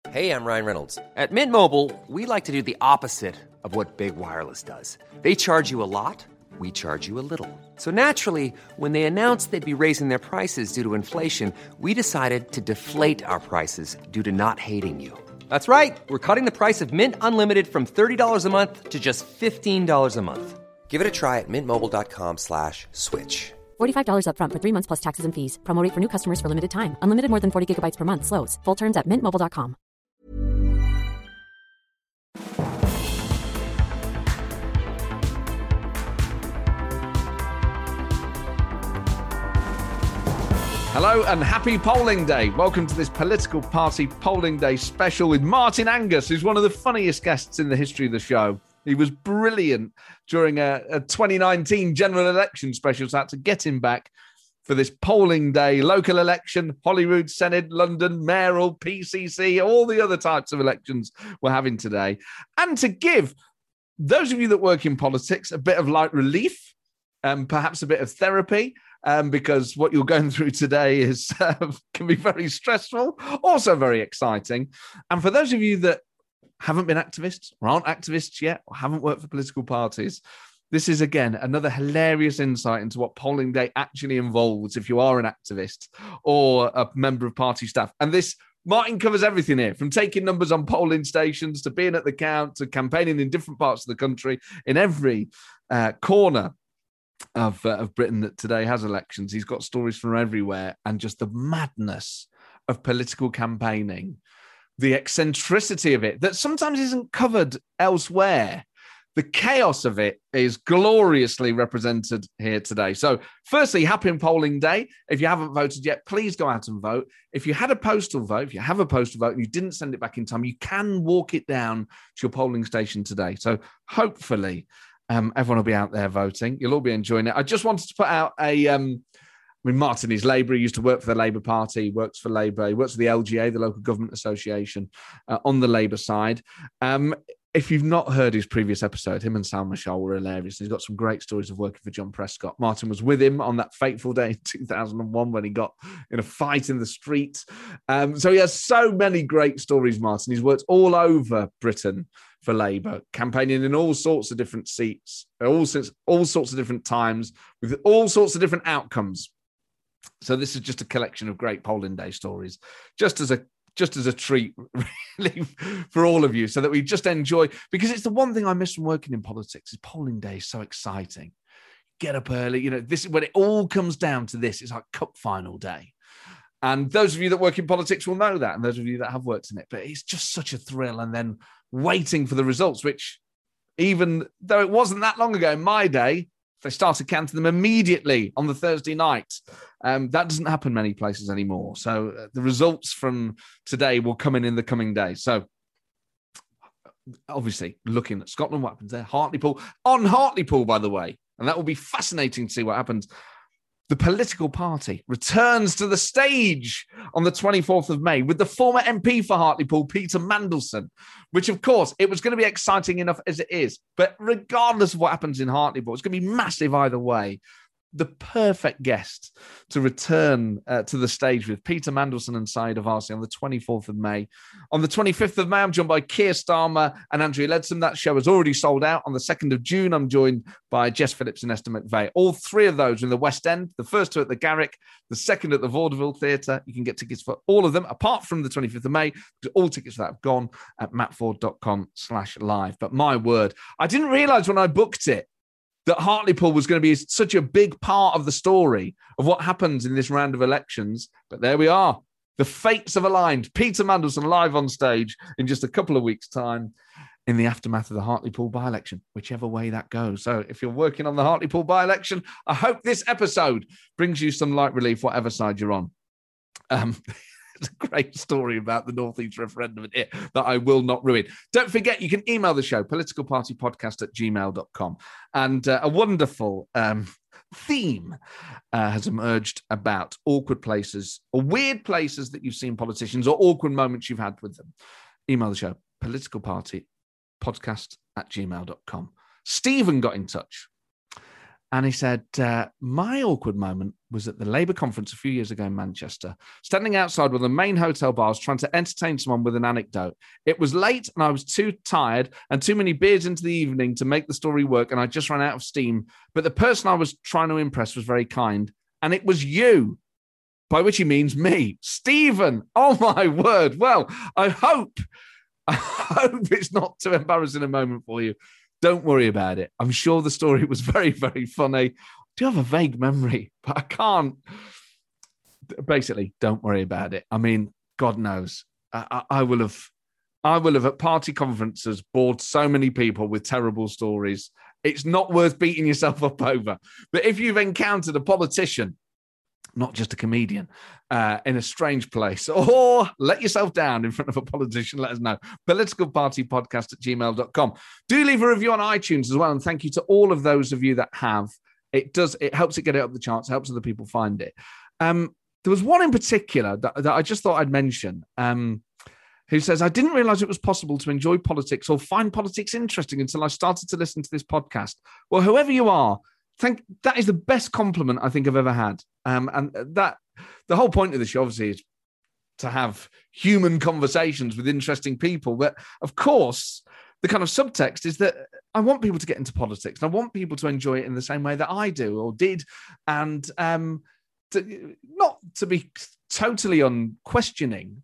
Hey, I'm Ryan Reynolds. At Mint Mobile, we like to do the opposite of what Big Wireless does. They charge you a lot, we charge you a little. So naturally, when they announced they'd be raising their prices due to inflation, we decided to deflate our prices due to not hating you. That's right. We're cutting the price of Mint Unlimited from $30 a month to just $15 a month. Give it a try at mintmobile.com/switch. $45 up front for 3 months plus taxes and fees. Promo rate for new customers for limited time. Unlimited more than 40 gigabytes per month. Slows full terms at mintmobile.com. Hello and happy polling day. Welcome to this political party polling day special with Martin Angus, who's one of the funniest guests in the history of the show. He was brilliant during a 2019 general election special, so I had to get him back for this polling day, local election, Holyrood, Senedd, London, mayoral, PCC, all the other types of elections we're having today. And to give those of you that work in politics a bit of light relief, perhaps a bit of therapy, because what you're going through today is can be very stressful, also very exciting. And for those of you that haven't been activists or aren't activists yet or haven't worked for political parties, this is, again, another hilarious insight into what polling day actually involves if you are an activist or a member of party staff. And this, Martin covers everything here, from taking numbers on polling stations to being at the count to campaigning in different parts of the country, in every corner of Britain that today has elections. He's got stories from everywhere, and just the madness of political campaigning, the eccentricity of it that sometimes isn't covered elsewhere. The chaos of it is gloriously represented here today. So firstly, happy polling day. If you haven't voted yet, please go out and vote. If you had a postal vote, if you have a postal vote and you didn't send it back in time, you can walk it down to your polling station today. So hopefully everyone will be out there voting. You'll all be enjoying it. I just wanted to put out Martin is Labour. He used to work for the Labour Party. He works for Labour. He works for the LGA, the Local Government Association, on the Labour side. If you've not heard his previous episode, him and Sam Michel were hilarious. He's got some great stories of working for John Prescott. Martin was with him on that fateful day in 2001 when he got in a fight in the street. So he has so many great stories, Martin. He's worked all over Britain for Labour, campaigning in all sorts of different seats, all sorts of different times, with all sorts of different outcomes. So this is just a collection of great polling day stories, just as a treat, really, for all of you, so that we just enjoy, because it's the one thing I miss from working in politics is polling day is so exciting. Get up early, this is when it all comes down to this. It's like cup final day. And those of you that work in politics will know that, and those of you that have worked in it, but it's just such a thrill. And then waiting for the results, which, even though it wasn't that long ago in my day, they started counting them immediately on the Thursday night. That doesn't happen many places anymore. So the results from today will come in the coming days. So obviously looking at Scotland, what happens there? Hartlepool, by the way. And that will be fascinating to see what happens. The political party returns to the stage on the 24th of May with the former MP for Hartlepool, Peter Mandelson, which, of course, it was going to be exciting enough as it is. But regardless of what happens in Hartlepool, it's going to be massive either way. The perfect guest to return to the stage with Peter Mandelson and Saeeda Warsi on the 24th of May. On the 25th of May, I'm joined by Keir Starmer and Andrea Leadsom. That show has already sold out. On the 2nd of June, I'm joined by Jess Phillips and Esther McVeigh. All three of those are in the West End. The first two at the Garrick, the second at the Vaudeville Theatre. You can get tickets for all of them, apart from the 25th of May, because all tickets for that have gone at mattford.com/live. But my word, I didn't realise when I booked it that Hartlepool was going to be such a big part of the story of what happens in this round of elections. But there we are. The fates have aligned. Peter Mandelson live on stage in just a couple of weeks' time in the aftermath of the Hartlepool by-election, whichever way that goes. So if you're working on the Hartlepool by-election, I hope this episode brings you some light relief, whatever side you're on. It's a great story about the North East referendum here that I will not ruin. Don't forget, you can email the show, politicalpartypodcast@gmail.com. And a wonderful theme has emerged about awkward places or weird places that you've seen politicians or awkward moments you've had with them. Email the show, politicalpartypodcast@gmail.com. Stephen got in touch And he said, my awkward moment was at the Labour conference a few years ago in Manchester, standing outside one of the main hotel bars trying to entertain someone with an anecdote. It was late and I was too tired and too many beers into the evening to make the story work, and I just ran out of steam. But the person I was trying to impress was very kind, and it was you, by which he means me, Stephen. Oh, my word. Well, I hope it's not too embarrassing a moment for you. Don't worry about it. I'm sure the story was very, very funny. I do have a vague memory, but I can't. Basically, don't worry about it. I mean, God knows. I will have at party conferences bored so many people with terrible stories. It's not worth beating yourself up over. But if you've encountered a politician, not just a comedian, in a strange place, or let yourself down in front of a politician, let us know. politicalpartypodcast@gmail.com. Do leave a review on iTunes as well, and thank you to all of those of you that have. It helps it get it up the charts, helps other people find it. There was one in particular that I just thought I'd mention, who says, I didn't realize it was possible to enjoy politics or find politics interesting until I started to listen to this podcast. Well, whoever you are, that is the best compliment I think I've ever had. And that the whole point of the show, obviously, is to have human conversations with interesting people. But of course, the kind of subtext is that I want people to get into politics, and I want people to enjoy it in the same way that I do or did. And not to be totally unquestioning,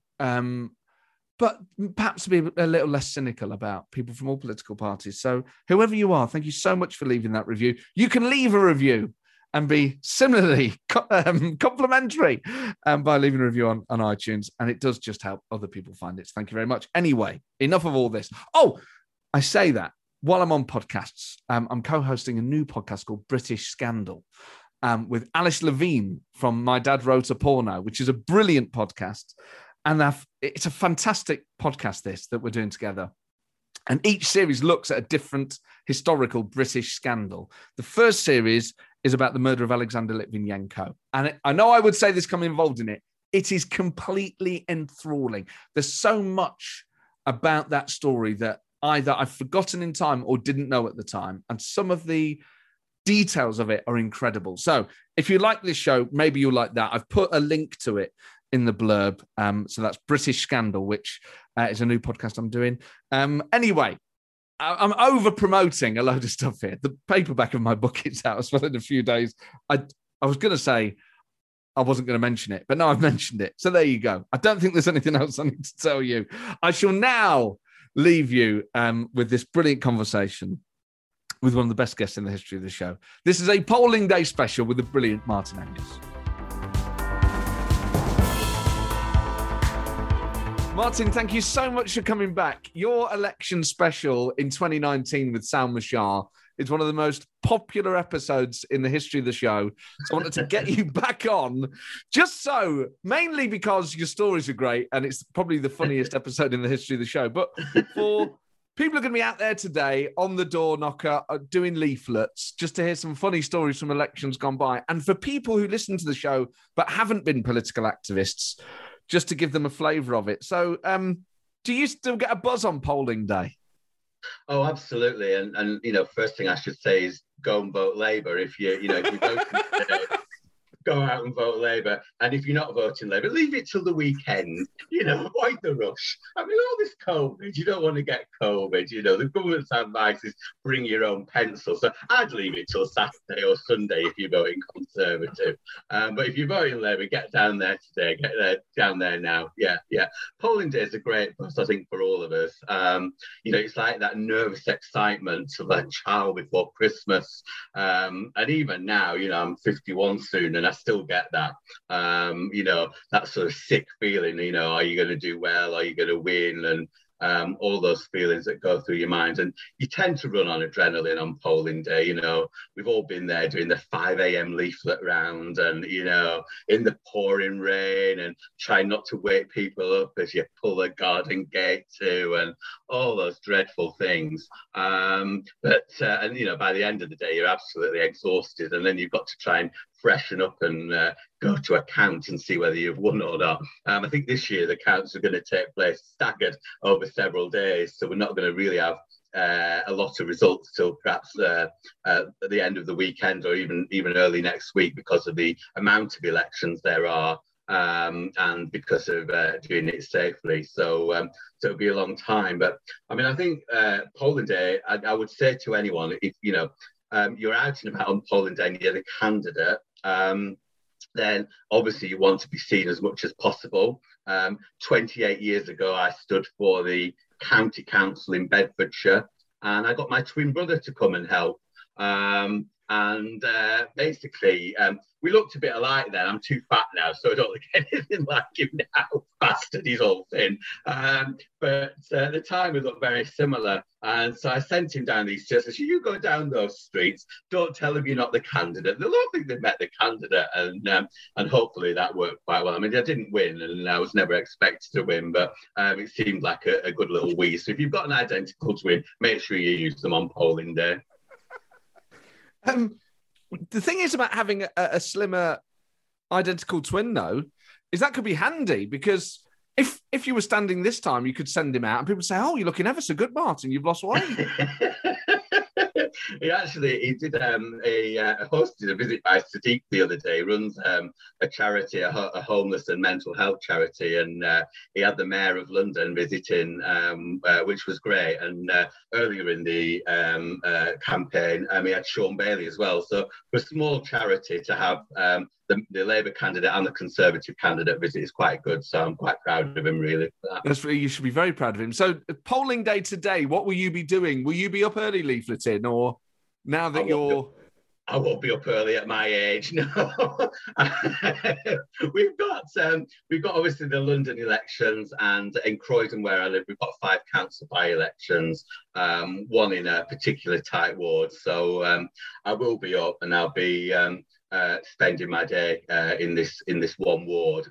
but perhaps to be a little less cynical about people from all political parties. So whoever you are, thank you so much for leaving that review. You can leave a review and be similarly complimentary by leaving a review on iTunes. And it does just help other people find it. So thank you very much. Anyway, enough of all this. Oh, I say that while I'm on podcasts. I'm co-hosting a new podcast called British Scandal with Alice Levine from My Dad Wrote a Porno, which is a brilliant podcast. And it's a fantastic podcast, this, that we're doing together. And each series looks at a different historical British scandal. The first series is about the murder of Alexander Litvinenko. And I know I would say there's coming involved in it. It is completely enthralling. There's so much about that story that either I've forgotten in time or didn't know at the time. And some of the details of it are incredible. So if you like this show, maybe you'll like that. I've put a link to it in the blurb. So that's British Scandal, which is a new podcast I'm doing. Anyway, I'm over promoting a load of stuff here. The paperback of my book is out as well in a few days. I was going to say I wasn't going to mention it, but now I've mentioned it. So there you go. I don't think there's anything else I need to tell you. I shall now leave you with this brilliant conversation with one of the best guests in the history of the show. This is a polling day special with the brilliant Martin Angus. Martin, thank you so much for coming back. Your election special in 2019 with Salma Shah is one of the most popular episodes in the history of the show. So I wanted to get you back on, just so, mainly because your stories are great and it's probably the funniest episode in the history of the show. But for people who are going to be out there today on the door knocker, doing leaflets, just to hear some funny stories from elections gone by. And for people who listen to the show but haven't been political activists, just to give them a flavour of it. So do you still get a buzz on polling day? Oh, absolutely. And first thing I should say is go and vote Labour. If you vote go out and vote Labour. And if you're not voting Labour, leave it till the weekend. Avoid the rush. I mean, all this COVID, you don't want to get COVID. The government's advice is bring your own pencil. So I'd leave it till Saturday or Sunday if you're voting Conservative. But if you're voting Labour, get down there today. Get down there now. Yeah. Polling day is a great buzz, I think, for all of us. It's like that nervous excitement of a child before Christmas. And even now, I'm 51 soon, and I still get that, that sort of sick feeling, are you going to do well? Are you going to win? And all those feelings that go through your mind. And you tend to run on adrenaline on polling day. We've all been there doing the 5 a.m. leaflet round and, in the pouring rain and trying not to wake people up as you pull the garden gate to and all those dreadful things. But by the end of the day, you're absolutely exhausted. And then you've got to try and freshen up and go to a count and see whether you've won or not. I think this year the counts are going to take place staggered over several days, so we're not going to really have a lot of results till perhaps at the end of the weekend, or even early next week, because of the amount of elections there are, and because of doing it safely. So it'll be a long time. But I mean, I think polling day, I would say to anyone, if you're out and about on polling day and you're the candidate, then obviously you want to be seen as much as possible. 28 years ago, I stood for the county council in Bedfordshire, and I got my twin brother to come and help. Basically, we looked a bit alike then. I'm too fat now, so I don't look anything like him now. Bastard, he's all thin. But at the time, we looked very similar. And so I sent him down these stairs. I said, you go down those streets. Don't tell them you're not the candidate. They'll all think they've met the candidate. And hopefully that worked quite well. I mean, I didn't win, and I was never expected to win, but it seemed like a good little wee. So if you've got an identical twin, make sure you use them on polling day. The thing is about having a slimmer identical twin, though, is that could be handy, because if you were standing this time, you could send him out and people say, oh, you're looking ever so good, Martin, you've lost weight. He did hosted a visit by Sadiq the other day. He runs a charity, a homeless and mental health charity, and he had the Mayor of London visiting, which was great. And earlier in the campaign, he had Sean Bailey as well. So for a small charity to have the Labour candidate and the Conservative candidate visit is quite good. So I'm quite proud of him, really. You should be very proud of him. So polling day today, what will you be doing? Will you be up early leafleting, or now that I won't be up early at my age, no. We've got obviously the London elections, and in Croydon, where I live, we've got 5 council by-elections, one in a particular tight ward. So I will be up, and I'll be spending my day in this one ward.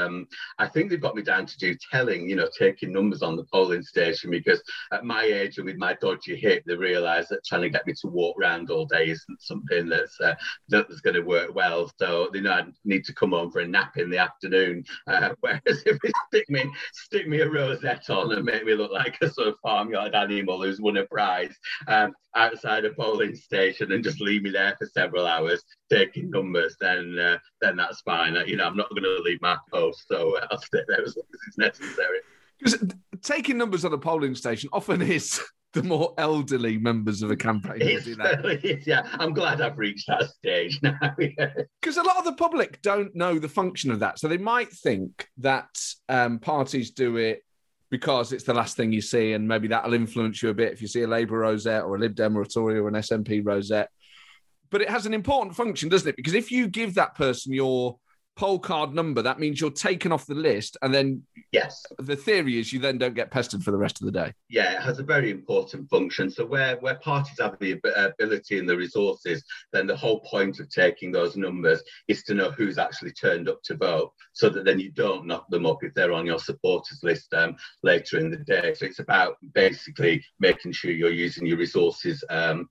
I think they've got me down to do telling, taking numbers on the polling station, because at my age and with my dodgy hip, they realise that trying to get me to walk around all day isn't something that's going to work well. So they know I need to come home for a nap in the afternoon. Whereas if they stick me a rosette on and make me look like a sort of farmyard animal who's won a prize outside a polling station, and just leave me there for several hours taking numbers, then that's fine. I'm not going to leave my post, so I'll stay there as long as it's necessary. Because taking numbers on a polling station often is the more elderly members of a campaign who do that. Yeah, I'm glad I've reached that stage now. Because a lot of the public don't know the function of that, so they might think that parties do it because it's the last thing you see, and maybe that'll influence you a bit if you see a Labour rosette or a Lib Dem or a Tory or an SNP rosette. But it has an important function, doesn't it? Because if you give that person your poll card number, that means you're taken off the list, and then yes, the theory is you then don't get pestered for the rest of the day. Yeah, it has a very important function. So where parties have the ability and the resources, then the whole point of taking those numbers is to know who's actually turned up to vote, so that then you don't knock them up if they're on your supporters list later in the day. So it's about basically making sure you're using your resources to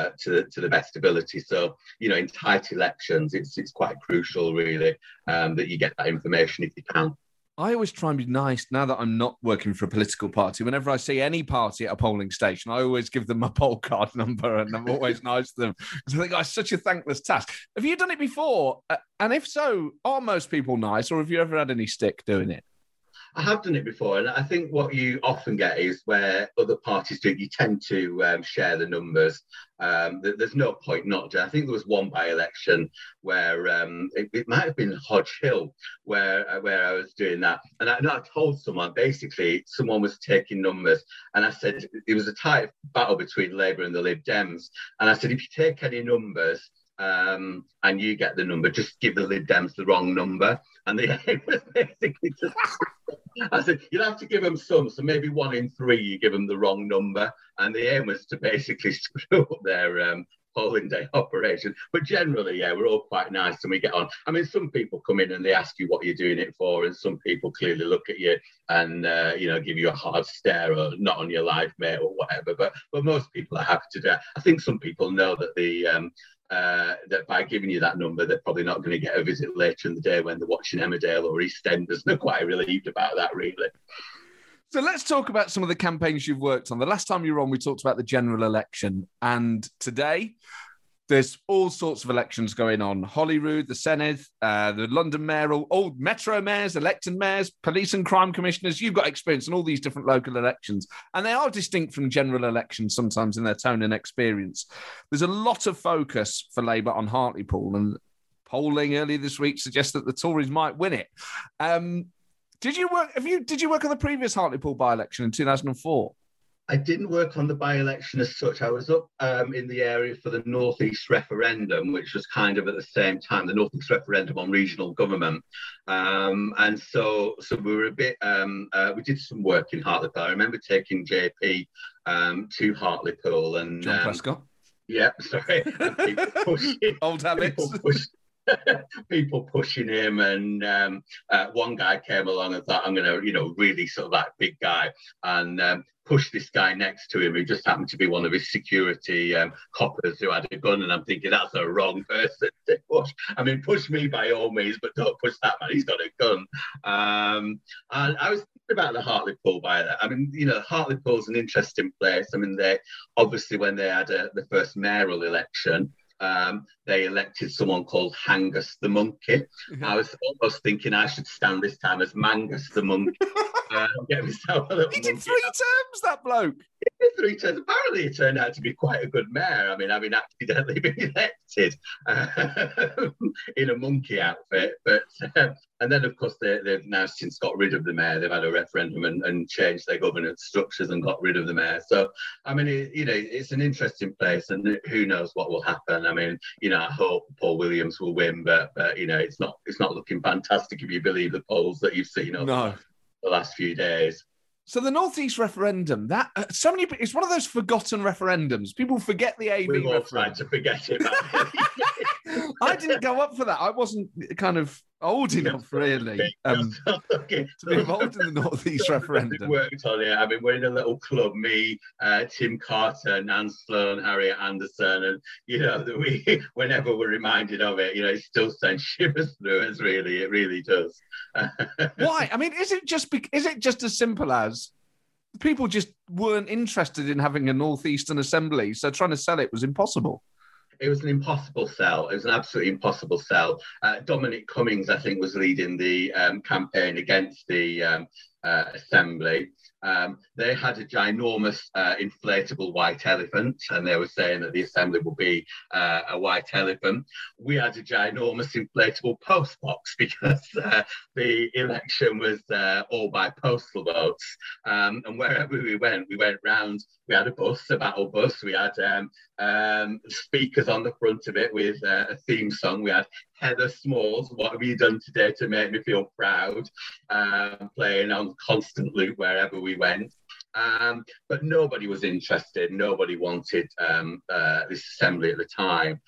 the best ability. So, in tight elections, it's quite crucial, really, that you get that information if you can. I always try and be nice now that I'm not working for a political party. Whenever I see any party at a polling station, I always give them my poll card number, and I'm always nice to them, because I think it's such a thankless task. Have you done it before? And if so, are most people nice, or have you ever had any stick doing it? I have done it before, and I think what you often get is where other parties do, you tend to share the numbers. There's no point not to. I think there was one by-election where it might have been Hodge Hill where I was doing that, and I told someone, basically someone was taking numbers, and I said it was a tight battle between Labour and the Lib Dems, and I said if you take any numbers and you get the number, just give the Lib Dems the wrong number. And the aim was basically to... I said, you'll have to give them some, so maybe 1 in 3 you give them the wrong number. And the aim was to basically screw up their polling day operation. But generally, yeah, we're all quite nice and we get on. I mean, some people come in and they ask you what you're doing it for, and some people clearly look at you and, give you a hard stare, or not on your live, mate, or whatever. But most people are happy to do it. I think some people know that the that by giving you that number, they're probably not going to get a visit later in the day when they're watching Emmerdale or EastEnders. They're quite relieved about that, really. So let's talk about some of the campaigns you've worked on. The last time you were on, we talked about the general election. And today, there's all sorts of elections going on. Holyrood, the Senedd, the London mayoral, old Metro mayors, elected mayors, police and crime commissioners. You've got experience in all these different local elections. And they are distinct from general elections sometimes in their tone and experience. There's a lot of focus for Labour on Hartlepool. And polling earlier this week suggests that the Tories might win it. Did you work on the previous Hartlepool by-election in 2004? I didn't work on the by-election as such. I was up in the area for the North East referendum, which was kind of at the same time, the North East referendum on regional government. And so we were a bit, we did some work in Hartlepool. I remember taking JP to Hartlepool. And John Prescott. Yeah, sorry. And people pushing, old habits. People pushing him, and one guy came along and thought, I'm going to, really sort of like big guy, and push this guy next to him who just happened to be one of his security coppers who had a gun. And I'm thinking, that's the wrong person to push. I mean, push me by all means, but don't push that man. He's got a gun. And I was thinking about the Hartlepool by that. I mean, Hartlepool's an interesting place. I mean, they obviously, when they had the first mayoral election, they elected someone called Hangus the Monkey. I was almost thinking I should stand this time as Mangus the Monkey. Get myself a little. He did 3 terms, that bloke. He did 3 terms. Apparently, it turned out to be quite a good mayor. I mean, having accidentally been elected in a monkey outfit, but. And then, of course, they've now since got rid of the mayor. They've had a referendum and changed their governance structures and got rid of the mayor. So, I mean, it's an interesting place, and who knows what will happen. I mean, I hope Paul Williams will win, but it's not looking fantastic if you believe the polls that you've seen over the last few days. So the North East referendum, that it's one of those forgotten referendums. People forget the AB We've all referendum. tried to forget it. I didn't go up for that. I wasn't kind of old enough, really, to be involved in the North East referendum. Worked on it. I mean, we're in a little club, me, Tim Carter, Nan Sloan, Harriet Anderson, and, whenever we're reminded of it, it still sends shivers through us, really. It really does. Why? I mean, is it just as simple as people just weren't interested in having a North Eastern Assembly, so trying to sell it was impossible? It was an impossible sell. It was an absolutely impossible sell. Dominic Cummings, I think, was leading the campaign against the Assembly. They had a ginormous inflatable white elephant, and they were saying that the Assembly would be a white elephant. We had a ginormous inflatable post box because the election was all by postal votes. And wherever we went round. We had a battle bus. We had speakers on the front of it with a theme song. We had Heather Smalls, What Have You Done Today to Make Me Feel Proud, playing on constant loop wherever we went. But nobody was interested. Nobody wanted this Assembly at the time.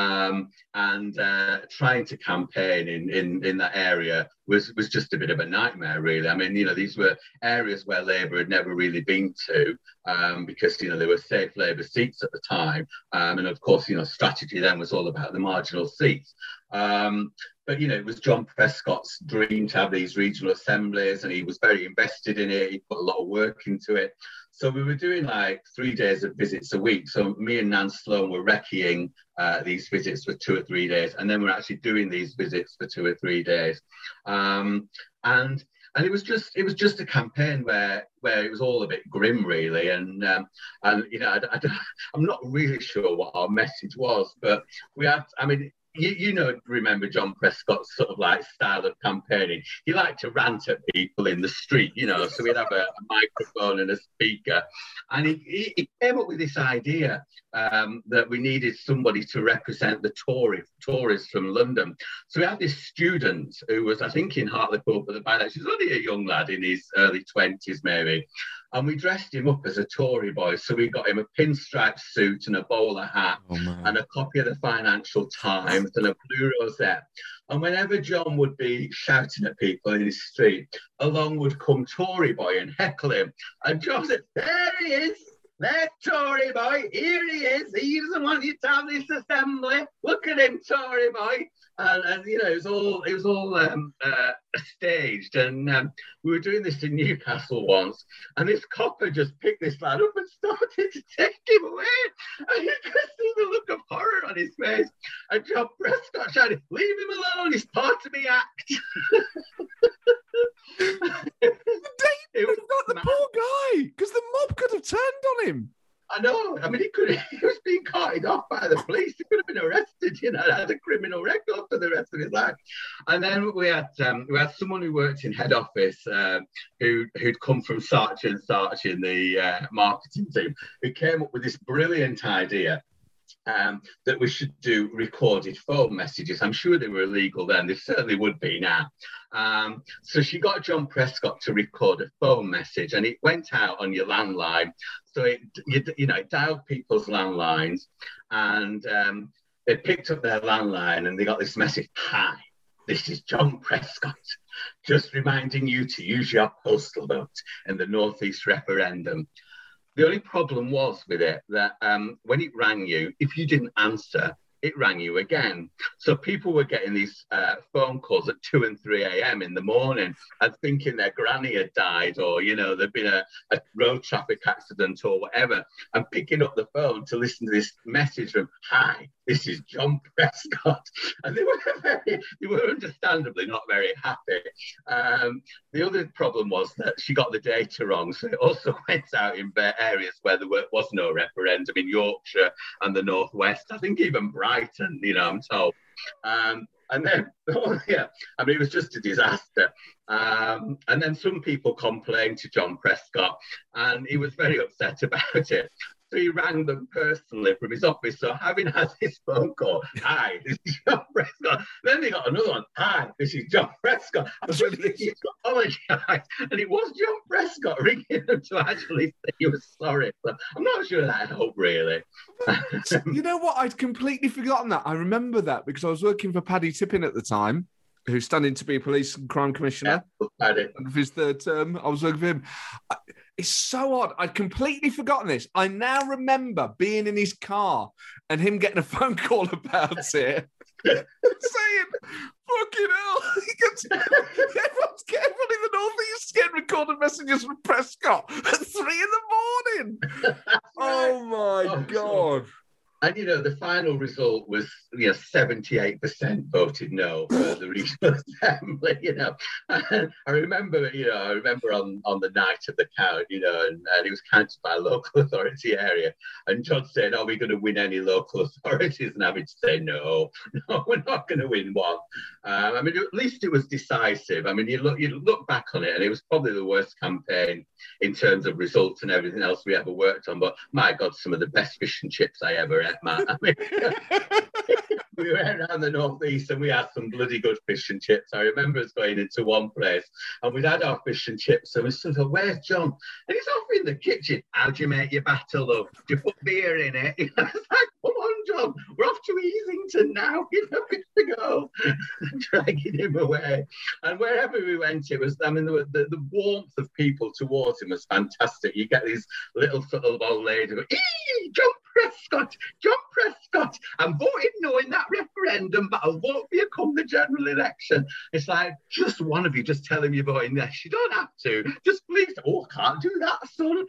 And trying to campaign in that area was just a bit of a nightmare, really. I mean, these were areas where Labour had never really been to because, there were safe Labour seats at the time. And of course, strategy then was all about the marginal seats. But, it was John Prescott's dream to have these regional assemblies, and he was very invested in it. He put a lot of work into it. So we were doing like 3 days of visits a week. So me and Nan Sloan were recceing these visits for 2 or 3 days. And then we're actually doing these visits for 2 or 3 days. And it was just a campaign where it was all a bit grim, really. And I'm not really sure what our message was, but we had, I mean, remember John Prescott's sort of like style of campaigning. He liked to rant at people in the street, so we'd have a microphone and a speaker. And he came up with this idea that we needed somebody to represent the Tories from London. So we had this student who was, I think, in Hartlepool for the by-election. He was only a young lad in his early 20s, maybe. And we dressed him up as a Tory boy. So we got him a pinstripe suit and a bowler hat and a copy of the Financial Times and a blue rosette. And whenever John would be shouting at people in his street, along would come Tory boy and heckle him. And John said, there he is. There's Tory boy. Here he is. He doesn't want you to have this assembly. Look at him, Tory boy. And you know, it was all staged. And we were doing this in Newcastle once, and this copper just picked this lad up and started to take him away. And you could see the look of horror on his face. And John Prescott shouted, "Leave him alone! He's part of the act." It was not the poor guy, because the mob could have turned on him. I know. I mean, he was being carted off by the police. He could have been arrested, you know, had a criminal record for the rest of his life. And then we had someone who worked in head office who'd come from Sarch and Sarch in the marketing team, who came up with this brilliant idea. That we should do recorded phone messages. I'm sure they were illegal then. They certainly would be now. So she got John Prescott to record a phone message, and it went out on your landline. So it dialed people's landlines, and they picked up their landline, and they got this message: "Hi, this is John Prescott. Just reminding you to use your postal vote in the North East referendum." The only problem was with it that when it rang you, if you didn't answer, it rang you again. So people were getting these phone calls at 2 and 3 a.m. in the morning and thinking their granny had died, or, you know, there'd been a road traffic accident or whatever, and picking up the phone to listen to this message from, "Hi, this is John Prescott." And they were understandably not very happy. The other problem was that she got the data wrong. So it also went out in areas where there was no referendum, in Yorkshire and the Northwest. I think even Brighton, you know, I'm told. And then, I mean, it was just a disaster. And then some people complained to John Prescott, and he was very upset about it. So he rang them personally from his office. So having had this phone call, "Hi, this is John Prescott." Then they got another one: "Hi, this is John Prescott." I'm just thinking to apologise. And it was John Prescott ringing them to actually say he was sorry. But I'm not sure that helped, really. You know what? I'd completely forgotten that. I remember that because I was working for Paddy Tippin at the time, who's standing to be police and crime commissioner of his third term. I was working for him. It's so odd. I'd completely forgotten this. I now remember being in his car and him getting a phone call about it, saying, "Fucking hell." Everyone's in the Northeast getting recorded messages from Prescott at 3 in the morning. Oh, my God. And, you know, the final result was, 78% voted no for the regional assembly, you know. And I remember on the night of the count, you know, and it was counted by a local authority area. And John said, "Are we going to win any local authorities?" And having to say, no, we're not going to win one. I mean, at least it was decisive. I mean, you look back on it, and it was probably the worst campaign in terms of results and everything else we ever worked on. But my God, some of the best fish and chips I ever ate, Matt. I mean, we went around the Northeast and we had some bloody good fish and chips. I remember us going into one place and we'd had our fish and chips, and we sort of, "Where's John?" And he's off in the kitchen. "How do you make your batter, love? Do you put beer in it?" You know, it's like, "Come on, John, we're off to Easington now. You know, good to go." Dragging him away. And wherever we went, it was, I mean, the warmth of people towards him was fantastic. You get these little sort of old ladies go, John Prescott, I'm voting no in that referendum, but I'll vote for you come the general election. It's like, just one of you, just tell him you're voting yes. You don't have to. Just please. "Oh, I can't do that, son."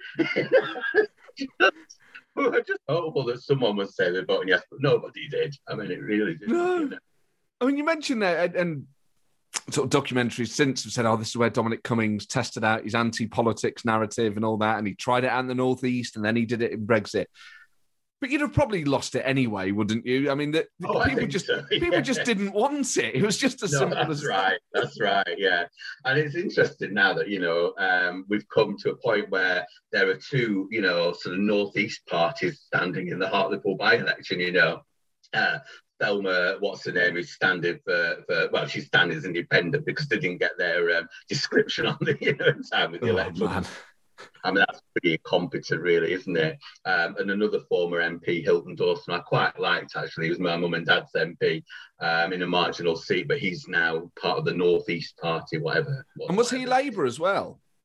We were just hopeful that someone would say they're voting yes, but nobody did. I mean, it really didn't. No. You know? I mean, you mentioned that, and sort of documentaries since have said, "Oh, this is where Dominic Cummings tested out his anti-politics narrative and all that, and he tried it out in the Northeast, and then he did it in Brexit." But you'd have probably lost it anyway, wouldn't you? I mean, people just didn't want it. It was just as simple as that. That's right, yeah. And it's interesting now that, you know, we've come to a point where there are two, you know, sort of Northeast parties standing in the Hartlepool by-election, you know. Thelma, what's her name, who's standing for well, she's standing as independent because they didn't get their description on the, you know, in time of the election. Man. I mean, that's pretty incompetent, really, isn't it? And another former MP, Hilton Dawson, I quite liked, actually. He was my mum and dad's MP in a marginal seat, but he's now part of the North East Party, whatever. And was he Labour as well?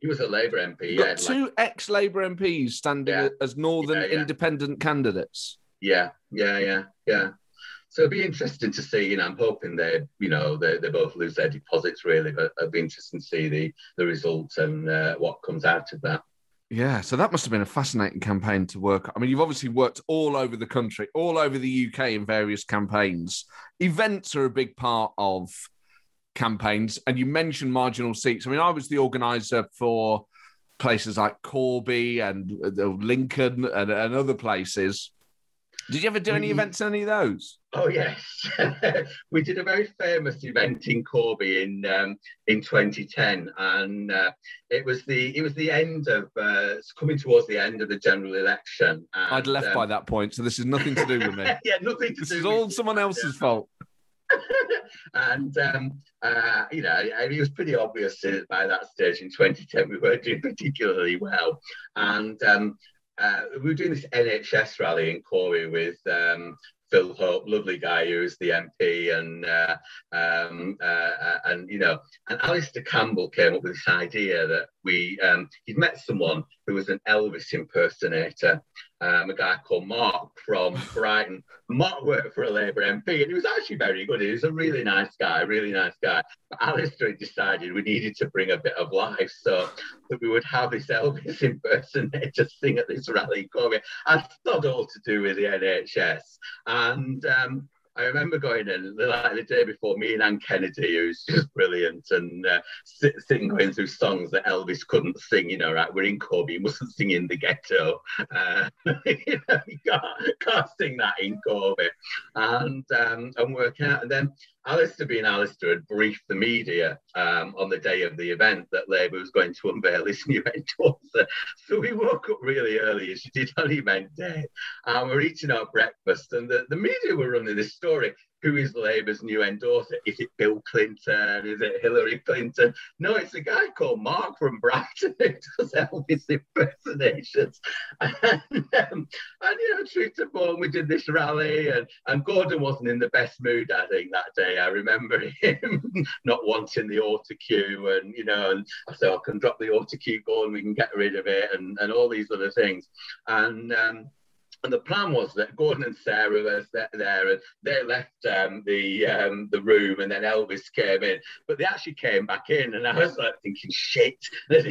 He was a Labour MP. You've got two ex-Labour MPs standing as Northern independent candidates. Yeah. So it'd be interesting to see. I'm hoping they both lose their deposits really, but it'd be interesting to see the results and what comes out of that. Yeah, so that must have been a fascinating campaign to work. I mean, you've obviously worked all over the country, all over the UK in various campaigns. Events are a big part of campaigns, and you mentioned marginal seats. I mean, I was the organiser for places like Corby and Lincoln and other places. Did you ever do any events in any of those? Oh yes, we did a very famous event in Corby in 2010, and it was the end of coming towards the end of the general election. And, I'd left by that point, so this is nothing to do with me. Yeah, nothing to do. This is all someone else's fault. And it was pretty obvious by that stage in 2010 we weren't doing particularly well, and we were doing this NHS rally in Corby with Phil Hope, lovely guy who's the MP, and Alistair Campbell came up with this idea that he'd met someone who was an Elvis impersonator, a guy called Mark from Brighton. Mark worked for a Labour MP, and he was actually very good. He was a really nice guy. But Alistair had decided we needed to bring a bit of life, so that we would have this Elvis impersonator sing at this rally in Corby. I thought all to do with the NHS. And I remember going in the day before, me and Anne Kennedy, who's just brilliant, and sitting going through songs that Elvis couldn't sing. Right? We're in Corby, you mustn't sing in the ghetto. You can't sing that in Corby, and working out. And then Alistair, being Alistair, had briefed the media on the day of the event that Labour was going to unveil this new endorser. So we woke up really early, as you did on event day, and we're eating our breakfast, and the media were running this story. Who is Labour's new endorser? Is it Bill Clinton? Is it Hillary Clinton? No, it's a guy called Mark from Brighton who does Elvis impersonations. And true to form, we did this rally, and Gordon wasn't in the best mood, I think, that day. I remember him not wanting the auto cue, and I said, I can drop the auto cue, Gordon, we can get rid of it, and all these other things. And the plan was that Gordon and Sarah were there, and they left the room, and then Elvis came in. But they actually came back in, and I was like thinking, shit, there's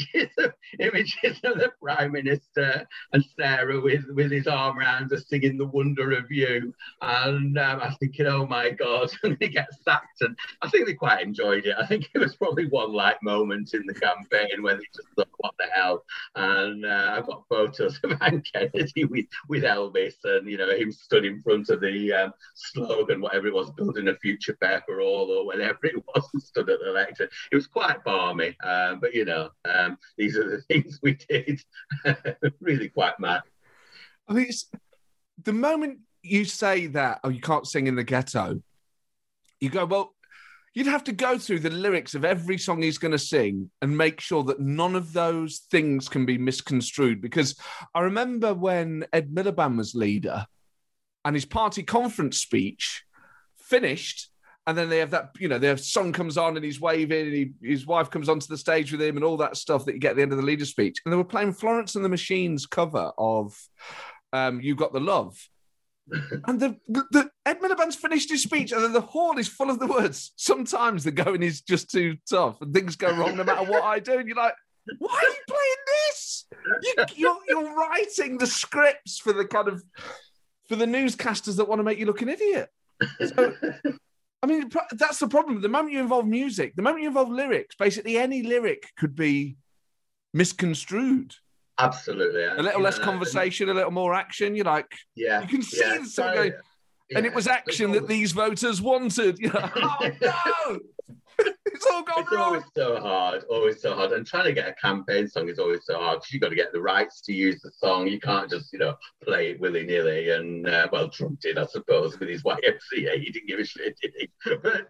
images of the Prime Minister and Sarah with his arm around her singing The Wonder of You. And I was thinking, oh my God, and they get sacked. And I think they quite enjoyed it. I think it was probably one light moment in the campaign when they just thought, what the hell? And I've got photos of Anne Kennedy with Elvis, and him stood in front of the slogan, whatever it was, building a future fair for all, or whatever it was, and stood at the lectern. It was quite balmy, but these are the things we did. Really quite mad. I mean, it's the moment you say that, oh, you can't sing in the ghetto, you go, well, you'd have to go through the lyrics of every song he's going to sing and make sure that none of those things can be misconstrued. Because I remember when Ed Miliband was leader and his party conference speech finished, and then they have that, their song comes on and he's waving, and his wife comes onto the stage with him and all that stuff that you get at the end of the leader speech. And they were playing Florence and the Machine's cover of You Got the Love. And the Ed Miliband's finished his speech, and then the hall is full of the words, sometimes the going is just too tough and things go wrong no matter what I do. And you're like, why are you playing this? You're writing the scripts for the newscasters that want to make you look an idiot. So, I mean, that's the problem. The moment you involve music, the moment you involve lyrics, basically any lyric could be misconstrued. Absolutely. A little less conversation, a little more action. You're like, you can see the song going, and it was action that these voters wanted. Oh no! It's all gone wrong. Always so hard. And trying to get a campaign song is always so hard, because you've got to get the rights to use the song. You can't just, play it willy-nilly. And, Trump did, I suppose, with his YMCA. He didn't give a shit, did he? But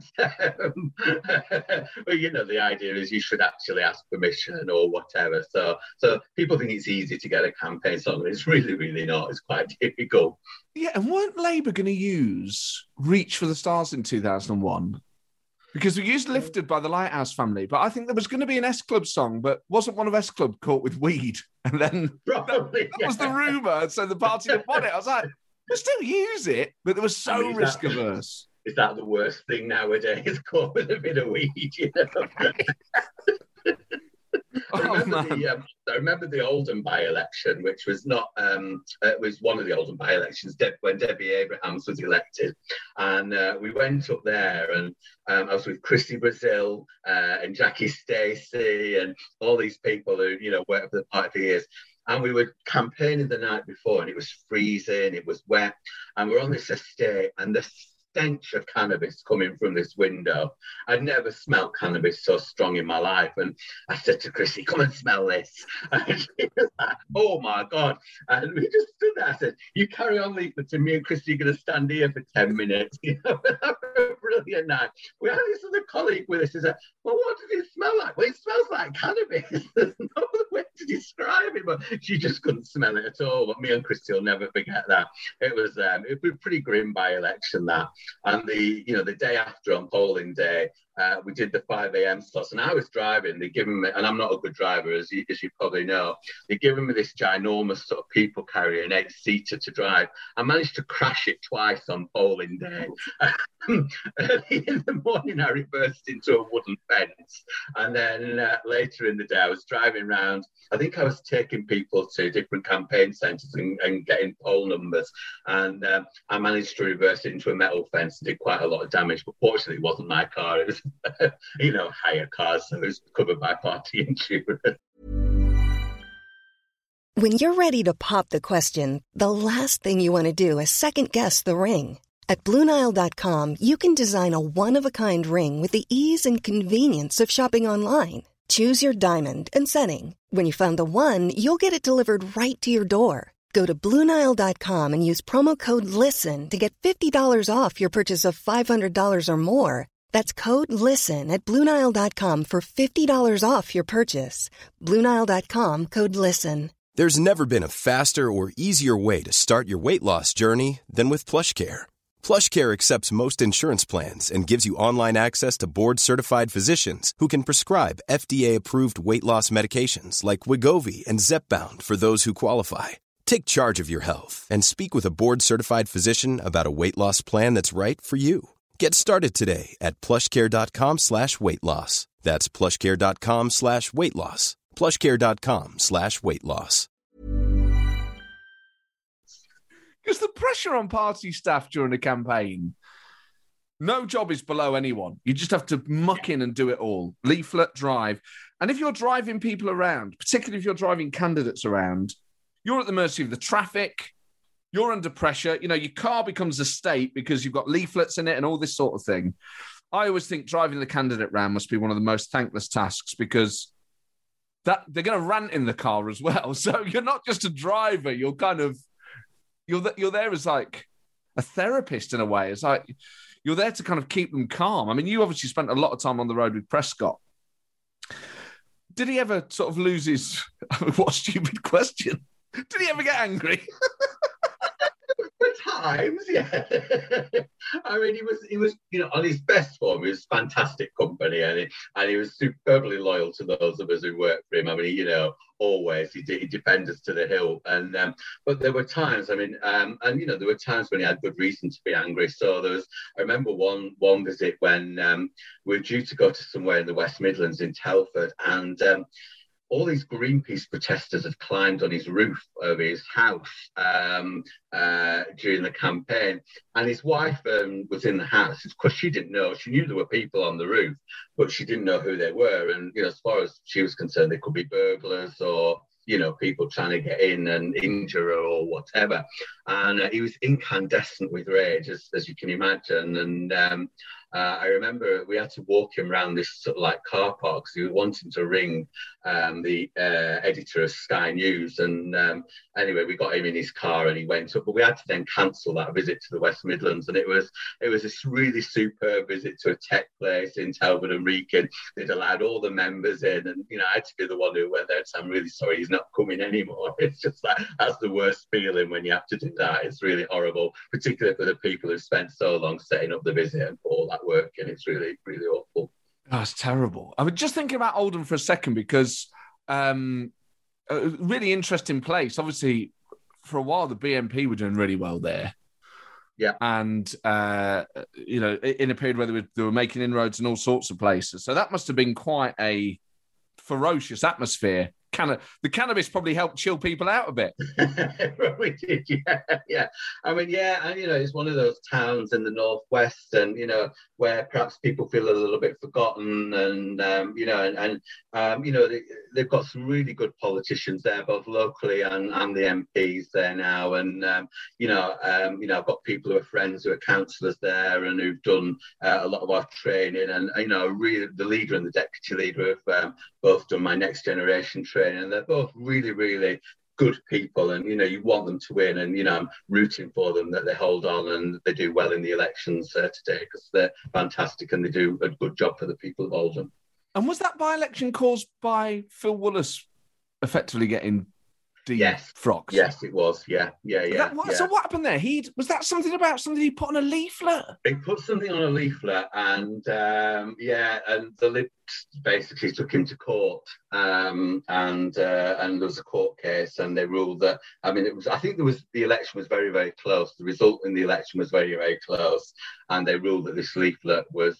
the idea is you should actually ask permission or whatever. So people think it's easy to get a campaign song. It's really, really not. It's quite difficult. Yeah, and weren't Labour going to use Reach for the Stars in 2001? Because we used Lifted by the Lighthouse Family, but I think there was going to be an S Club song, but wasn't one of S Club caught with weed? And then Probably, that was the rumour. So the party had won it. I was like, we'll still use it, but they were so risk averse. Is that the worst thing nowadays? Caught with a bit of weed, you know? I remember the Oldham by-election, which was not, it was one of the Oldham by-elections when Debbie Abrahams was elected. And we went up there and I was with Chrissy Brazil and Jackie Stacey and all these people who, you know, worked for the party for years. And we were campaigning the night before and it was freezing, it was wet. And we're on this estate and the stench of cannabis coming from this window. I'd never smelt cannabis so strong in my life. And I said to Chrissy, come and smell this. And she was like, oh my God. And we just stood there. I said, you carry on leafleting, me and Chrissy are going to stand here for 10 minutes. You know, a brilliant night. We had this other colleague with us who said, well, what does it smell like? Well, it smells like cannabis. There's no other way to describe it, but she just couldn't smell it at all. But me and Chrissy will never forget that. It was a pretty grim by-election, that. And the day after on polling day, we did the 5 a.m. slots, and I was driving. They given me, and I'm not a good driver, as you probably know. They given me this ginormous sort of people carrier, an 8-seater to drive. I managed to crash it twice on polling day. Early in the morning, I reversed into a wooden fence, and then later in the day, I was driving around. I think I was taking people to different campaign centres and getting poll numbers, and I managed to reverse it into a metal fence and did quite a lot of damage. But fortunately, it wasn't my car; it was hire cars, so it was covered by party insurance. When you're ready to pop the question, the last thing you want to do is second-guess the ring. At BlueNile.com, you can design a one-of-a-kind ring with the ease and convenience of shopping online. Choose your diamond and setting. When you find the one, you'll get it delivered right to your door. Go to BlueNile.com and use promo code LISTEN to get $50 off your purchase of $500 or more. That's code LISTEN at BlueNile.com for $50 off your purchase. BlueNile.com, code LISTEN. There's never been a faster or easier way to start your weight loss journey than with PlushCare. PlushCare accepts most insurance plans and gives you online access to board-certified physicians who can prescribe FDA-approved weight loss medications like Wegovy and Zepbound for those who qualify. Take charge of your health and speak with a board-certified physician about a weight loss plan that's right for you. Get started today at plushcare.com/weight loss. That's plushcare.com/weight loss. plushcare.com/weight loss. Because the pressure on party staff during a campaign, no job is below anyone. You just have to muck in and do it all. Leaflet, drive. And if you're driving people around, particularly if you're driving candidates around, you're at the mercy of the traffic. You're under pressure. You know, your car becomes a state because you've got leaflets in it and all this sort of thing. I always think driving the candidate round must be one of the most thankless tasks because that they're going to rant in the car as well. So you're not just a driver. You're kind of, you're there as like a therapist in a way. It's like you're there to kind of keep them calm. I mean, you obviously spent a lot of time on the road with Prescott. Did he ever sort of lose his, what a stupid question. Did he ever get angry? Times, yeah. I mean, he was, on his best form. He was fantastic company, and he was superbly loyal to those of us who worked for him. I mean, always he defended us to the hill. And but there were times. I mean, there were times when he had good reason to be angry. So I remember one visit when we were due to go to somewhere in the West Midlands in Telford, and all these Greenpeace protesters had climbed on his roof of his house during the campaign. And his wife was in the house. Of course, she didn't know. She knew there were people on the roof, but she didn't know who they were. And, as far as she was concerned, they could be burglars or, people trying to get in and injure her or whatever. And he was incandescent with rage, as you can imagine. And I remember we had to walk him around this sort of like car park because he was wanting to ring the editor of Sky News. And anyway, we got him in his car and he went up, but we had to then cancel that visit to the West Midlands. And it was this really superb visit to a tech place in Telford and Wrekin. They'd allowed all the members in, and I had to be the one who went there and said, I'm really sorry, he's not coming anymore. It's just like, that's the worst feeling when you have to do that. It's really horrible, particularly for the people who spent so long setting up the visit and all that that working. It's really, really awful. That's terrible. I was just thinking about Oldham for a second because a really interesting place. Obviously, for a while, the BNP were doing really well there. Yeah. And, in a period where they were making inroads in all sorts of places. So that must have been quite a ferocious atmosphere. The cannabis probably helped chill people out a bit. We did, yeah. I mean, and it's one of those towns in the northwest, and where perhaps people feel a little bit forgotten, and they've got some really good politicians there, both locally and the MPs there now, and I've got people who are friends who are councillors there and who've done a lot of our training, and really the leader and the deputy leader have both done my next generation training, and they're both really, really good people, and you want them to win, and I'm rooting for them that they hold on and they do well in the elections today, because they're fantastic and they do a good job for the people of Oldham. And was that by-election caused by Phil Wallace effectively getting defrocked? Yes, it was. Yeah. So what happened there? Was that something he put on a leaflet? He put something on a leaflet, and and the Libs basically took him to court, and there was a court case, and they ruled that. I mean, the election was very, very close. The result in the election was very, very close, and they ruled that this leaflet was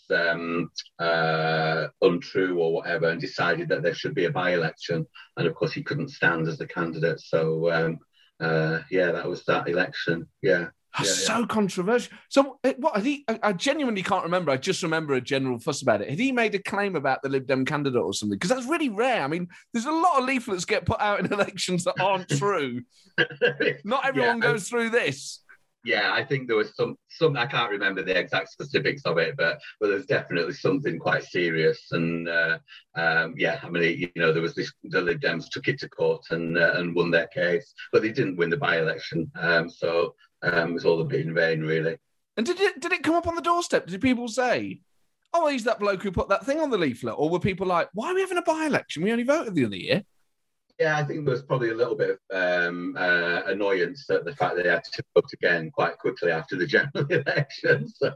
untrue or whatever, and decided that there should be a by-election. And of course, he couldn't stand as the candidate. So that was that election. Yeah. That's so controversial. So what had he? I genuinely can't remember. I just remember a general fuss about it. Had he made a claim about the Lib Dem candidate or something? Because that's really rare. I mean, there's a lot of leaflets get put out in elections that aren't true. Not everyone goes through this. Yeah, I think there was some. I can't remember the exact specifics of it, but there's definitely something quite serious. And I mean, there was this. The Lib Dems took it to court and won their case, but they didn't win the by-election. It was all a bit in vain, really. And did it come up on the doorstep? Did people say, "Oh, he's that bloke who put that thing on the leaflet"? Or were people like, "Why are we having a by-election? We only voted the other year"? Yeah, I think there was probably a little bit of annoyance at the fact that they had to vote again quite quickly after the general election. So,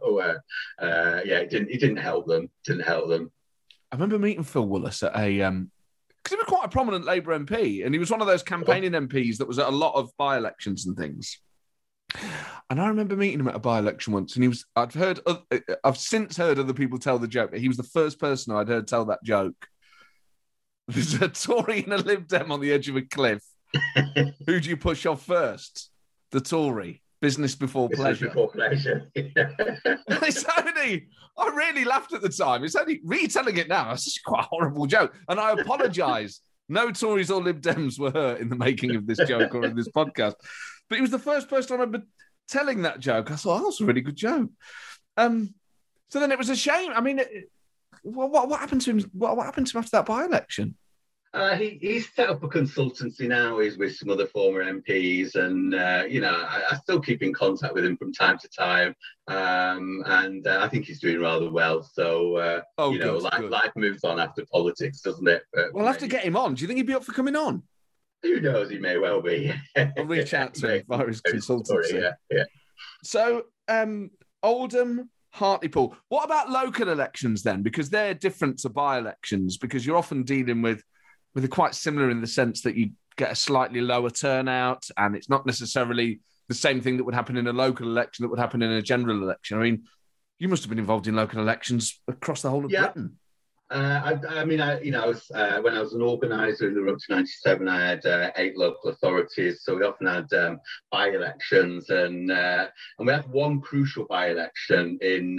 it didn't help them. I remember meeting Phil Wallace at a because he was quite a prominent Labour MP, and he was one of those campaigning MPs that was at a lot of by-elections and things. And I remember meeting him at a by-election once, and I've since heard other people tell the joke. He was the first person I'd heard tell that joke. There's a Tory and a Lib Dem on the edge of a cliff. Who do you push off first? The Tory. Business before pleasure. Before pleasure. It's only, I really laughed at the time. It's only retelling it now. It's just quite a horrible joke. And I apologise. No Tories or Lib Dems were hurt in the making of this joke or in this podcast. But he was the first person I remember telling that joke. I thought, that's a really good joke. So then it was a shame. I mean, what happened to him? What happened to him after that by-election? He's set up a consultancy now. He's with some other former MPs, and I still keep in contact with him from time to time. And I think he's doing rather well. So life moves on after politics, doesn't it? But we'll have to get him on. Do you think he'd be up for coming on? Who knows? He may well be. I'll reach out to him via his consultancy. Yeah. So, Oldham, Hartlepool. What about local elections then? Because they're different to by-elections, because you're often dealing with a quite similar in the sense that you get a slightly lower turnout, and it's not necessarily the same thing that would happen in a local election that would happen in a general election. I mean, you must have been involved in local elections across the whole of Britain. I was when I was an organiser in the Run to 97, I had 8 local authorities, so we often had by-elections, and we had one crucial by-election in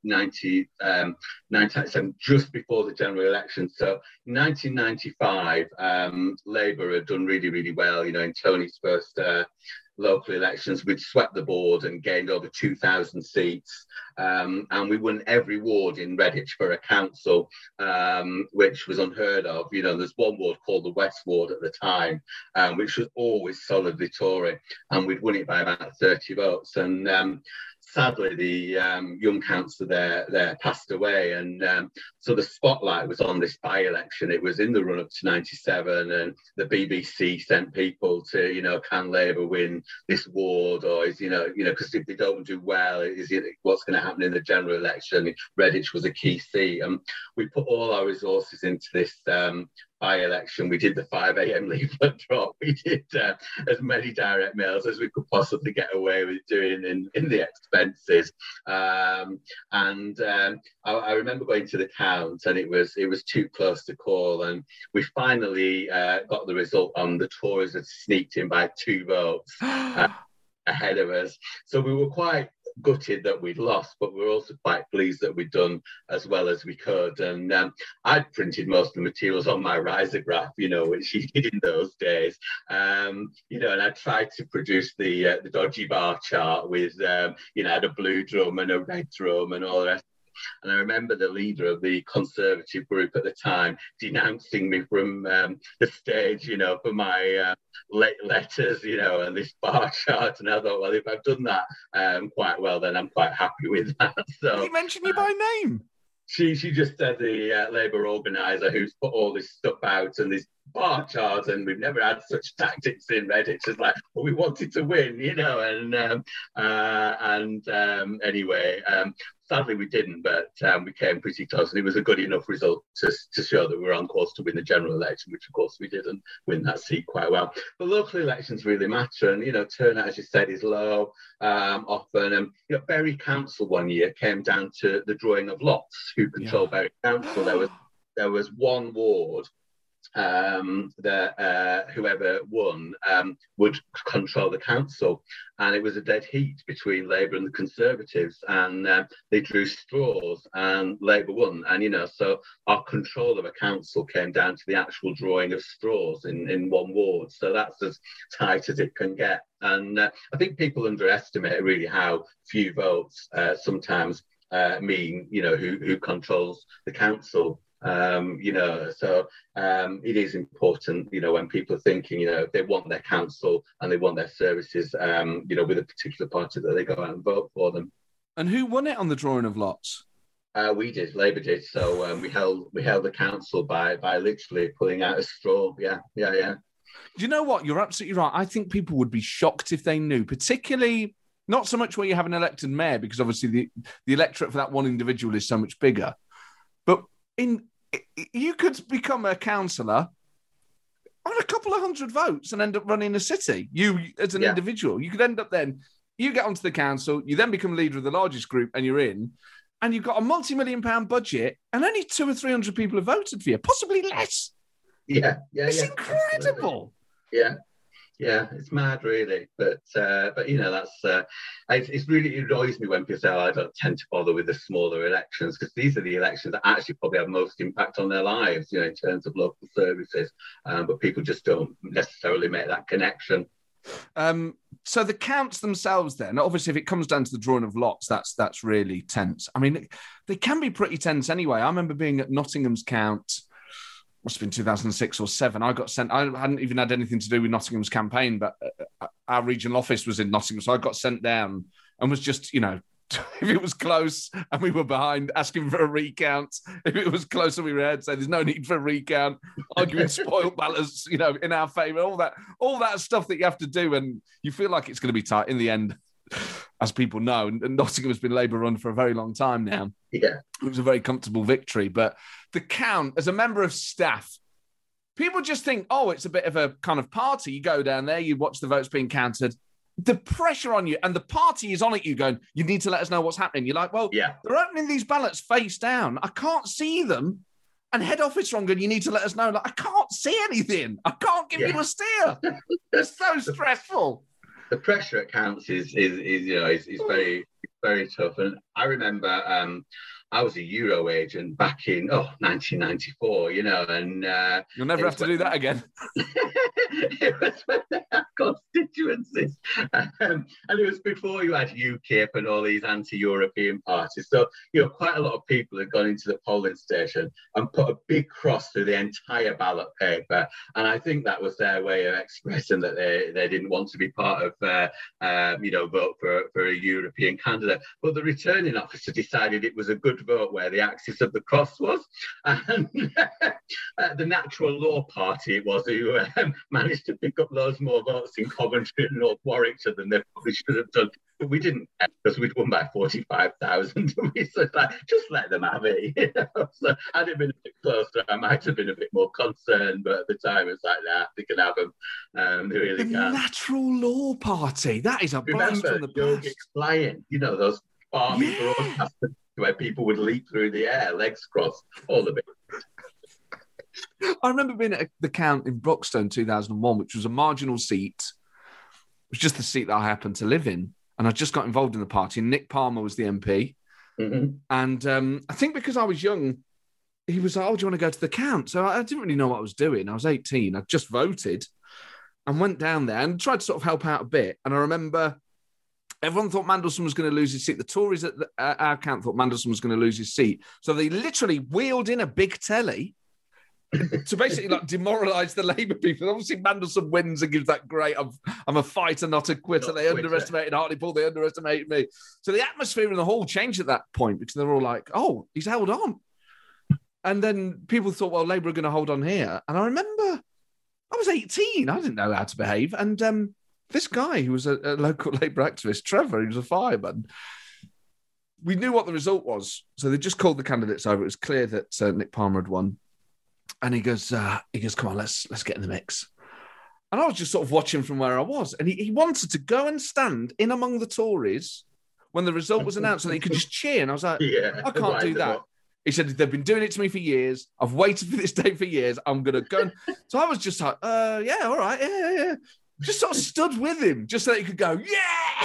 1997, just before the general election. So in 1995, Labour had done really, really well. In Tony's first local elections, we'd swept the board and gained over 2,000 seats. And we won every ward in Redditch for a council, which was unheard of. There's one ward called the West Ward at the time, which was always solidly Tory, and we'd won it by about 30 votes. And sadly, the young councillor there passed away, and so the spotlight was on this by-election. It was in the run-up to 97, and the BBC sent people to, can Labour win this ward, or because if they don't do well, what's going to happen in the general election? Redditch was a key seat, and we put all our resources into this by-election. We did the 5 a.m. leaflet drop. We did as many direct mails as we could possibly get away with doing in the expenses. I remember going to the count, and it was too close to call, and we finally got the result on the Tories had sneaked in by 2 votes ahead of us. So we were quite gutted that we'd lost, but we were also quite pleased that we'd done as well as we could. And I'd printed most of the materials on my risograph, which you did in those days. And I tried to produce the dodgy bar chart with, I had a blue drum and a red drum and all the rest. And I remember the leader of the Conservative group at the time denouncing me from the stage, for my late letters, and this bar chart. And I thought, well, if I've done that quite well, then I'm quite happy with that. So did he mention you by name? She just said the Labour organiser who's put all this stuff out and this bar chart, and we've never had such tactics in Redditch. It's like, well, we wanted to win, anyway. Sadly, we didn't, but we came pretty close, and it was a good enough result to show that we were on course to win the general election, which, of course, we did and win that seat quite well. But local elections really matter, and, turnout, as you said, is low often. And, Bury Council one year came down to the drawing of lots who controlled Bury Council. There was one ward that whoever won would control the council, and it was a dead heat between Labour and the Conservatives, and they drew straws, and Labour won. And so our control of a council came down to the actual drawing of straws in one ward. So that's as tight as it can get. And I think people underestimate really how few votes sometimes mean who controls the council. It is important, when people are thinking, if they want their council and they want their services, with a particular party, that they go out and vote for them. And who won it on the drawing of lots? We did, Labour did. So we held the council by literally pulling out a straw. Yeah. Do you know what? You're absolutely right. I think people would be shocked if they knew, particularly not so much where you have an elected mayor, because obviously the electorate for that one individual is so much bigger. But you could become a councillor on a couple of hundred votes and end up running a city. You, as an individual, you could end up then, you get onto the council, you then become leader of the largest group and you're in, and you've got a multi-million-pound budget and only 200 or 300 people have voted for you, possibly less. It's incredible. Absolutely. Yeah, it's mad, really. But that's it's really, it annoys me when people say, I don't tend to bother with the smaller elections, because these are the elections that actually probably have most impact on their lives, in terms of local services. But people just don't necessarily make that connection. So the counts themselves, then, obviously, if it comes down to the drawing of lots, that's really tense. I mean, they can be pretty tense anyway. I remember being at Nottingham's count. Must have been 2006 or 7. I got sent. I hadn't even had anything to do with Nottingham's campaign, but our regional office was in Nottingham, so I got sent down and was just, if it was close and we were behind, asking for a recount. If it was close and we were ahead, say there's no need for a recount, arguing spoiled ballots, in our favour, all that stuff that you have to do, and you feel like it's going to be tight in the end. As people know, and Nottingham has been Labour run for a very long time now. Yeah. It was a very comfortable victory. But the count, as a member of staff, people just think, it's a bit of a kind of party. You go down there, you watch the votes being counted. The pressure on you, and the party is on at you going, you need to let us know what's happening. You're like, they're opening these ballots face down. I can't see them. And head office wrong, and you need to let us know. Like, I can't see anything. I can't give you a steer. It's so stressful. The pressure at counts is very, very tough. And I remember I was a Euro agent back in 1994, and you'll never have to do that again. It was when our constituencies. And it was before you had UKIP and all these anti-European parties. So, quite a lot of people had gone into the polling station and put a big cross through the entire ballot paper. And I think that was their way of expressing that they didn't want to be part of, vote for a European candidate. But the returning officer decided it was a good vote where the axis of the cross was. And the Natural Law Party it was who managed to pick up loads more votes in Coventry and North Warwickshire than they probably should have done. But we didn't, because we'd won by 45,000. We said, just let them have it. So had it been a bit closer, I might have been a bit more concerned. But at the time, it's like, they can have them. They really can. Natural Law Party. That is a blast from the past. Flying, those farming broadcasters where people would leap through the air, legs crossed, all of it. I remember being at the count in Broxton 2001, which was a marginal seat. It was just the seat that I happened to live in. And I just got involved in the party. And Nick Palmer was the MP. Mm-hmm. And I think because I was young, he was like, do you want to go to the count? So I didn't really know what I was doing. I was 18. I just voted and went down there and tried to sort of help out a bit. And I remember everyone thought Mandelson was going to lose his seat. The Tories at our count thought Mandelson was going to lose his seat. So they literally wheeled in a big telly to basically demoralise the Labour people. Obviously, Mandelson wins and gives that great, I'm a fighter, not a quitter. They underestimated Hartlepool, they underestimated me. So the atmosphere in the hall changed at that point because they were all like, oh, he's held on. And then people thought, well, Labour are going to hold on here. And I remember I was 18. I didn't know how to behave. And this guy who was a local Labour activist, Trevor, he was a fireman. We knew what the result was. So they just called the candidates over. It was clear that Nick Palmer had won. And he goes, come on, let's get in the mix. And I was just sort of watching from where I was. And he wanted to go and stand in among the Tories when the result was announced so that he could just cheer. And I was like, I can't do that. He said, they've been doing it to me for years. I've waited for this day for years. I'm going to go. So I was just like, yeah, all right. Yeah. Just sort of stood with him just so that he could go, yeah.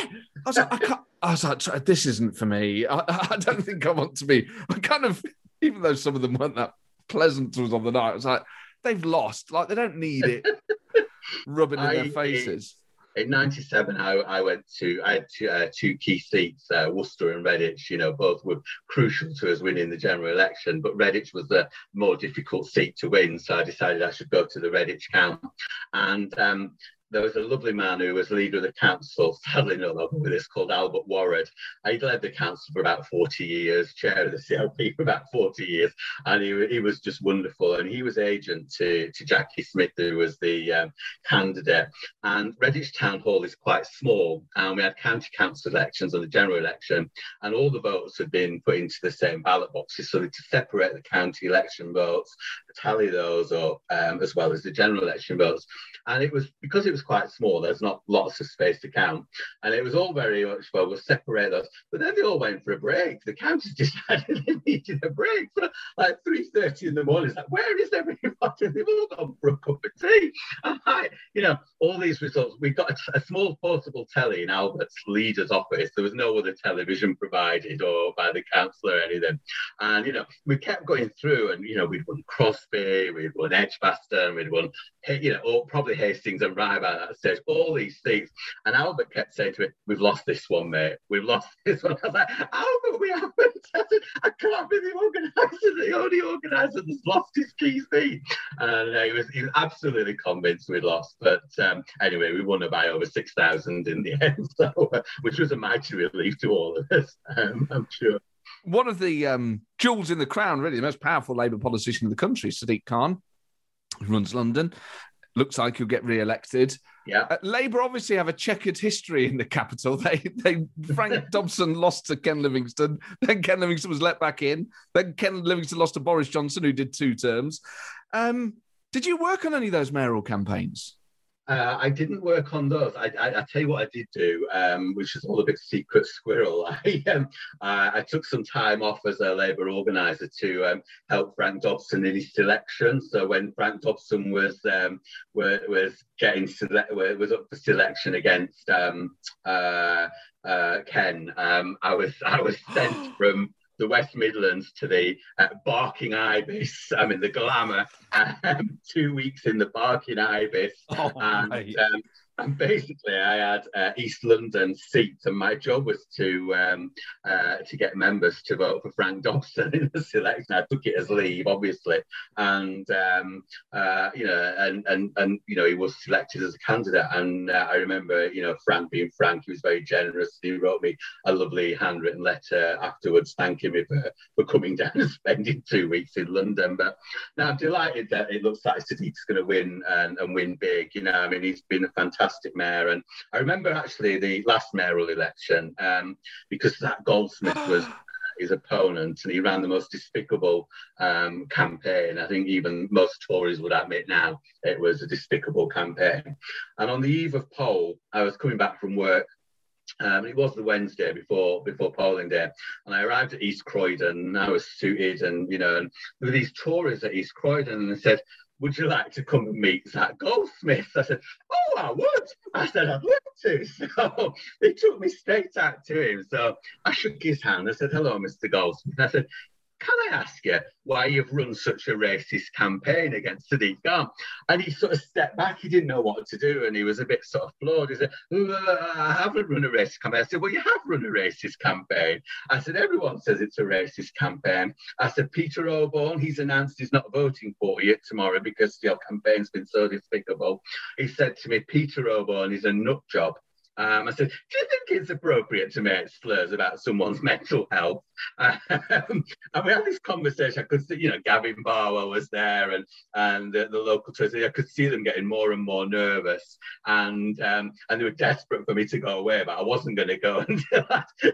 I was like, this isn't for me. I don't think I want to be. I kind of, even though some of them weren't that pleasant to us on the night, I was like, they've lost. Like, they don't need it rubbing in their faces. In 97, I had two key seats, Worcester and Redditch. Both were crucial to us winning the general election, but Redditch was the more difficult seat to win. So I decided I should go to the Redditch count. And there was a lovely man who was leader of the council, sadly no longer with us, called Albert Warrad. He'd led the council for about 40 years, chair of the CLP for about 40 years, and he was just wonderful. And he was agent to Jackie Smith, who was the candidate. And Redditch Town Hall is quite small, and we had county council elections and the general election, and all the votes had been put into the same ballot boxes, so to separate the county election votes, tally those up, as well as the general election votes. And it was, because it was quite small, there's not lots of space to count. And it was all very much, well, we'll separate those. But then they all went for a break. The counters decided they needed a break for like 3:30 in the morning. It's like, where is everybody? They've all gone for a cup of tea. And all these results, we got a small portable telly in Albert's leader's office. There was no other television provided or by the council or anything. And, we kept going through and, we'd won Crosby, we'd won Edgbaston, we'd won, or probably Hastings and Rye by that stage, all these seats. And Albert kept saying to me, we've lost this one, mate. We've lost this one. I was like, Albert, we haven't. I can't be the organiser. The only organiser that's lost his key seat. And he was absolutely convinced we'd lost. But anyway, we won by over 6,000 in the end, so which was a mighty relief to all of us, I'm sure. One of the jewels in the crown, really, the most powerful Labour politician in the country, Sadiq Khan, who runs London. Looks like he'll get re-elected. Yeah. Labour obviously have a checkered history in the capital. Frank Dobson lost to Ken Livingstone. Then Ken Livingstone was let back in. Then Ken Livingstone lost to Boris Johnson, who did 2 terms. Did you work on any of those mayoral campaigns? I didn't work on those. I tell you what I did do, which is all a bit secret squirrel. I took some time off as a Labour organiser to help Frank Dobson in his selection. So when Frank Dobson was up for selection against Ken, I was sent from the West Midlands to the Barking Ibis. I mean, the glamour. 2 weeks in the Barking Ibis, And basically, I had East London seats, and my job was to get members to vote for Frank Dobson in the selection. I took it as leave, obviously, and he was selected as a candidate. And I remember, Frank being Frank, he was very generous. He wrote me a lovely handwritten letter afterwards, thanking me for coming down and spending 2 weeks in London. But now I'm delighted that it looks like Sadiq's going to win and win big. He's been a fantastic mayor. And I remember actually the last mayoral election, because Zach Goldsmith was his opponent, and he ran the most despicable campaign. I think even most Tories would admit now it was a despicable campaign. And on the eve of poll, I was coming back from work. It was the Wednesday before polling day, and I arrived at East Croydon. And I was suited, and and there were these Tories at East Croydon, and they said, "Would you like to come and meet Zach Goldsmith?" I said, "Oh, I would." I said, "I'd love to." So they took me straight out to him. So I shook his hand. I said, "Hello, Mr. Goldsmith." I said, "Can I ask you why you've run such a racist campaign against Sadiq Khan?" And he sort of stepped back. He didn't know what to do, and he was a bit sort of floored. He said, "I haven't run a racist campaign." I said, "Well, you have run a racist campaign." I said, "Everyone says it's a racist campaign." I said, "Peter Oborne, he's announced he's not voting for you tomorrow because your campaign's been so despicable." He said to me, "Peter Oborne is a nut job." I said, "Do you think it's appropriate to make slurs about someone's mental health?" And we had this conversation. I could see, Gavin Barwell was there, and the local trustee. I could see them getting more and more nervous, and they were desperate for me to go away, but I wasn't going to go until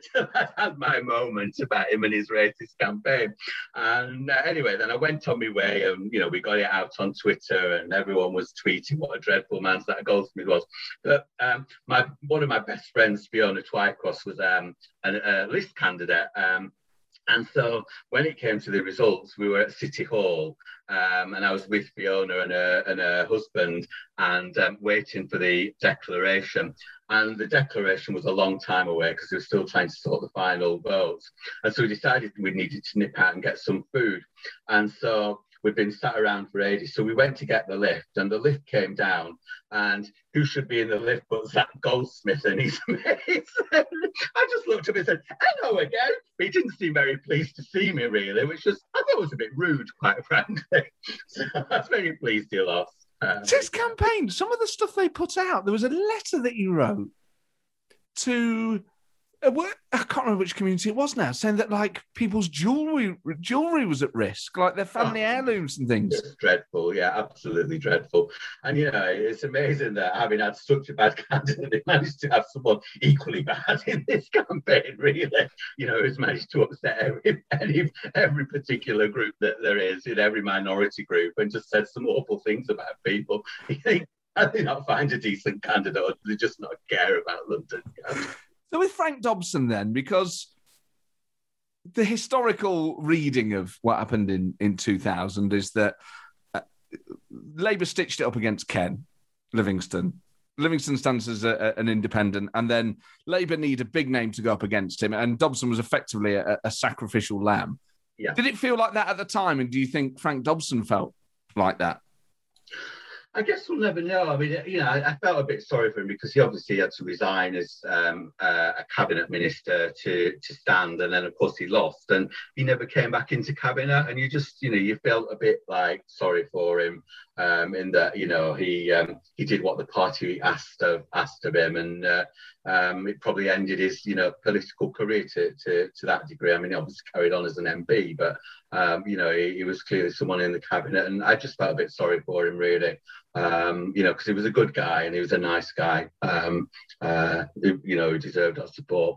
I had my moment about him and his racist campaign. And anyway, then I went on my way, and we got it out on Twitter, and everyone was tweeting what a dreadful man that Goldsmith was. But one of my best friends, Fiona Twycross, was a list candidate. And so when it came to the results, we were at City Hall, and I was with Fiona and her husband, and waiting for the declaration. And the declaration was a long time away because we were still trying to sort the final votes. And so we decided we needed to nip out and get some food. And so we've been sat around for ages. So we went to get the lift, and the lift came down, and who should be in the lift but Zach Goldsmith and his mates? I just looked up and said, "Hello again." But he didn't seem very pleased to see me, really, which I thought was a bit rude, quite frankly. So I was very pleased he lost. It's his campaign. Some of the stuff they put out, there was a letter that he wrote to... I can't remember which community it was now, saying that people's jewelry was at risk, like their family heirlooms and things. It's dreadful, yeah, absolutely dreadful. And it's amazing that having had such a bad candidate, they managed to have someone equally bad in this campaign. Really, who's managed to upset every particular group that there is in every minority group, and just said some awful things about people. I think I'll find a decent candidate, or they just not care about London. So with Frank Dobson then, because the historical reading of what happened in 2000 is that Labour stitched it up against Ken Livingstone. Livingstone stands as an independent, and then Labour need a big name to go up against him, and Dobson was effectively a sacrificial lamb. Yeah. Did it feel like that at the time, and do you think Frank Dobson felt like that? I guess we'll never know. I mean, I felt a bit sorry for him because he obviously had to resign as a cabinet minister to stand, and then of course he lost, and he never came back into cabinet. And you just, you felt a bit like sorry for him in that he did what the party asked of him, and it probably ended his political career to that degree. I mean, he obviously carried on as an MP, but he was clearly someone in the cabinet, and I just felt a bit sorry for him, really. Because he was a good guy and he was a nice guy, who deserved our support.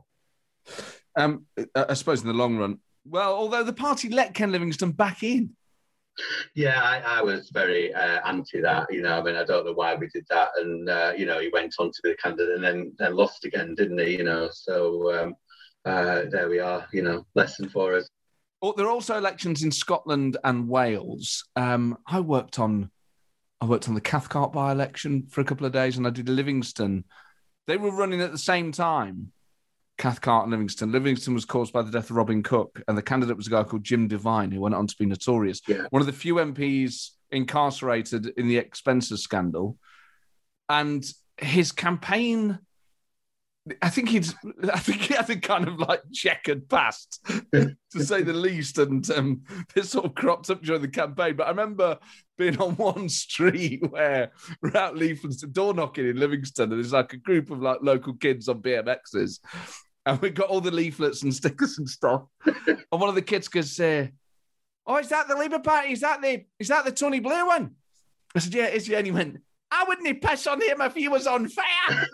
I suppose in the long run, well, although the party let Ken Livingstone back in. Yeah, I was very anti that, I mean, I don't know why we did that. And, he went on to be the candidate and then lost again, didn't he? So there we are, lesson for us. There are also elections in Scotland and Wales. I worked on the Cathcart by-election for a couple of days, and I did Livingston. They were running at the same time, Cathcart and Livingston. Livingston was caused by the death of Robin Cook, and the candidate was a guy called Jim Devine, who went on to be notorious. Yeah. One of the few MPs incarcerated in the expenses scandal. And his campaign, I think he had a kind of like checkered past, to say the least, and this sort of cropped up during the campaign. But I remember being on one street where we're out leaflets, door knocking in Livingston, and there's like a group of like local kids on BMXs, and we got all the leaflets and stickers and stuff. And one of the kids goes, "Oh, is that the Labour Party? Is that the Tony Blair one?" I said, "Yeah, it is." And he went, "I wouldn't piss on him if he was on fire."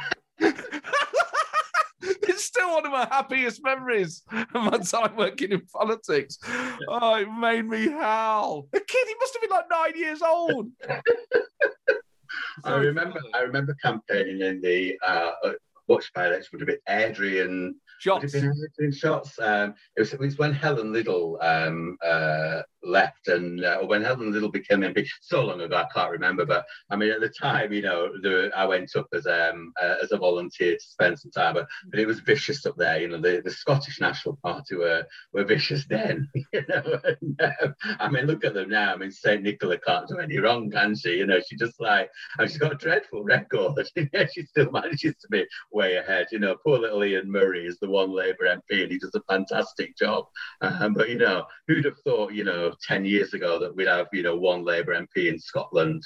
It's still one of my happiest memories of my time working in politics. Oh, it made me howl. The kid, he must have been like 9 years old. I remember campaigning in the watch by-election would have been Adrian Shots. Shots. It was when Helen Liddle left, and or when Helen Liddle became MP. So long ago, I can't remember. But I mean, at the time, I went up as a volunteer to spend some time. But it was vicious up there. The Scottish National Party were vicious then. And, I mean, look at them now. I mean, St Nicola can't do any wrong, can she? She just she's got a dreadful record. She still manages to be way ahead. Poor little Ian Murray is the one Labour MP, and he does a fantastic job. But who'd have thought, 10 years ago that we'd have, one Labour MP in Scotland,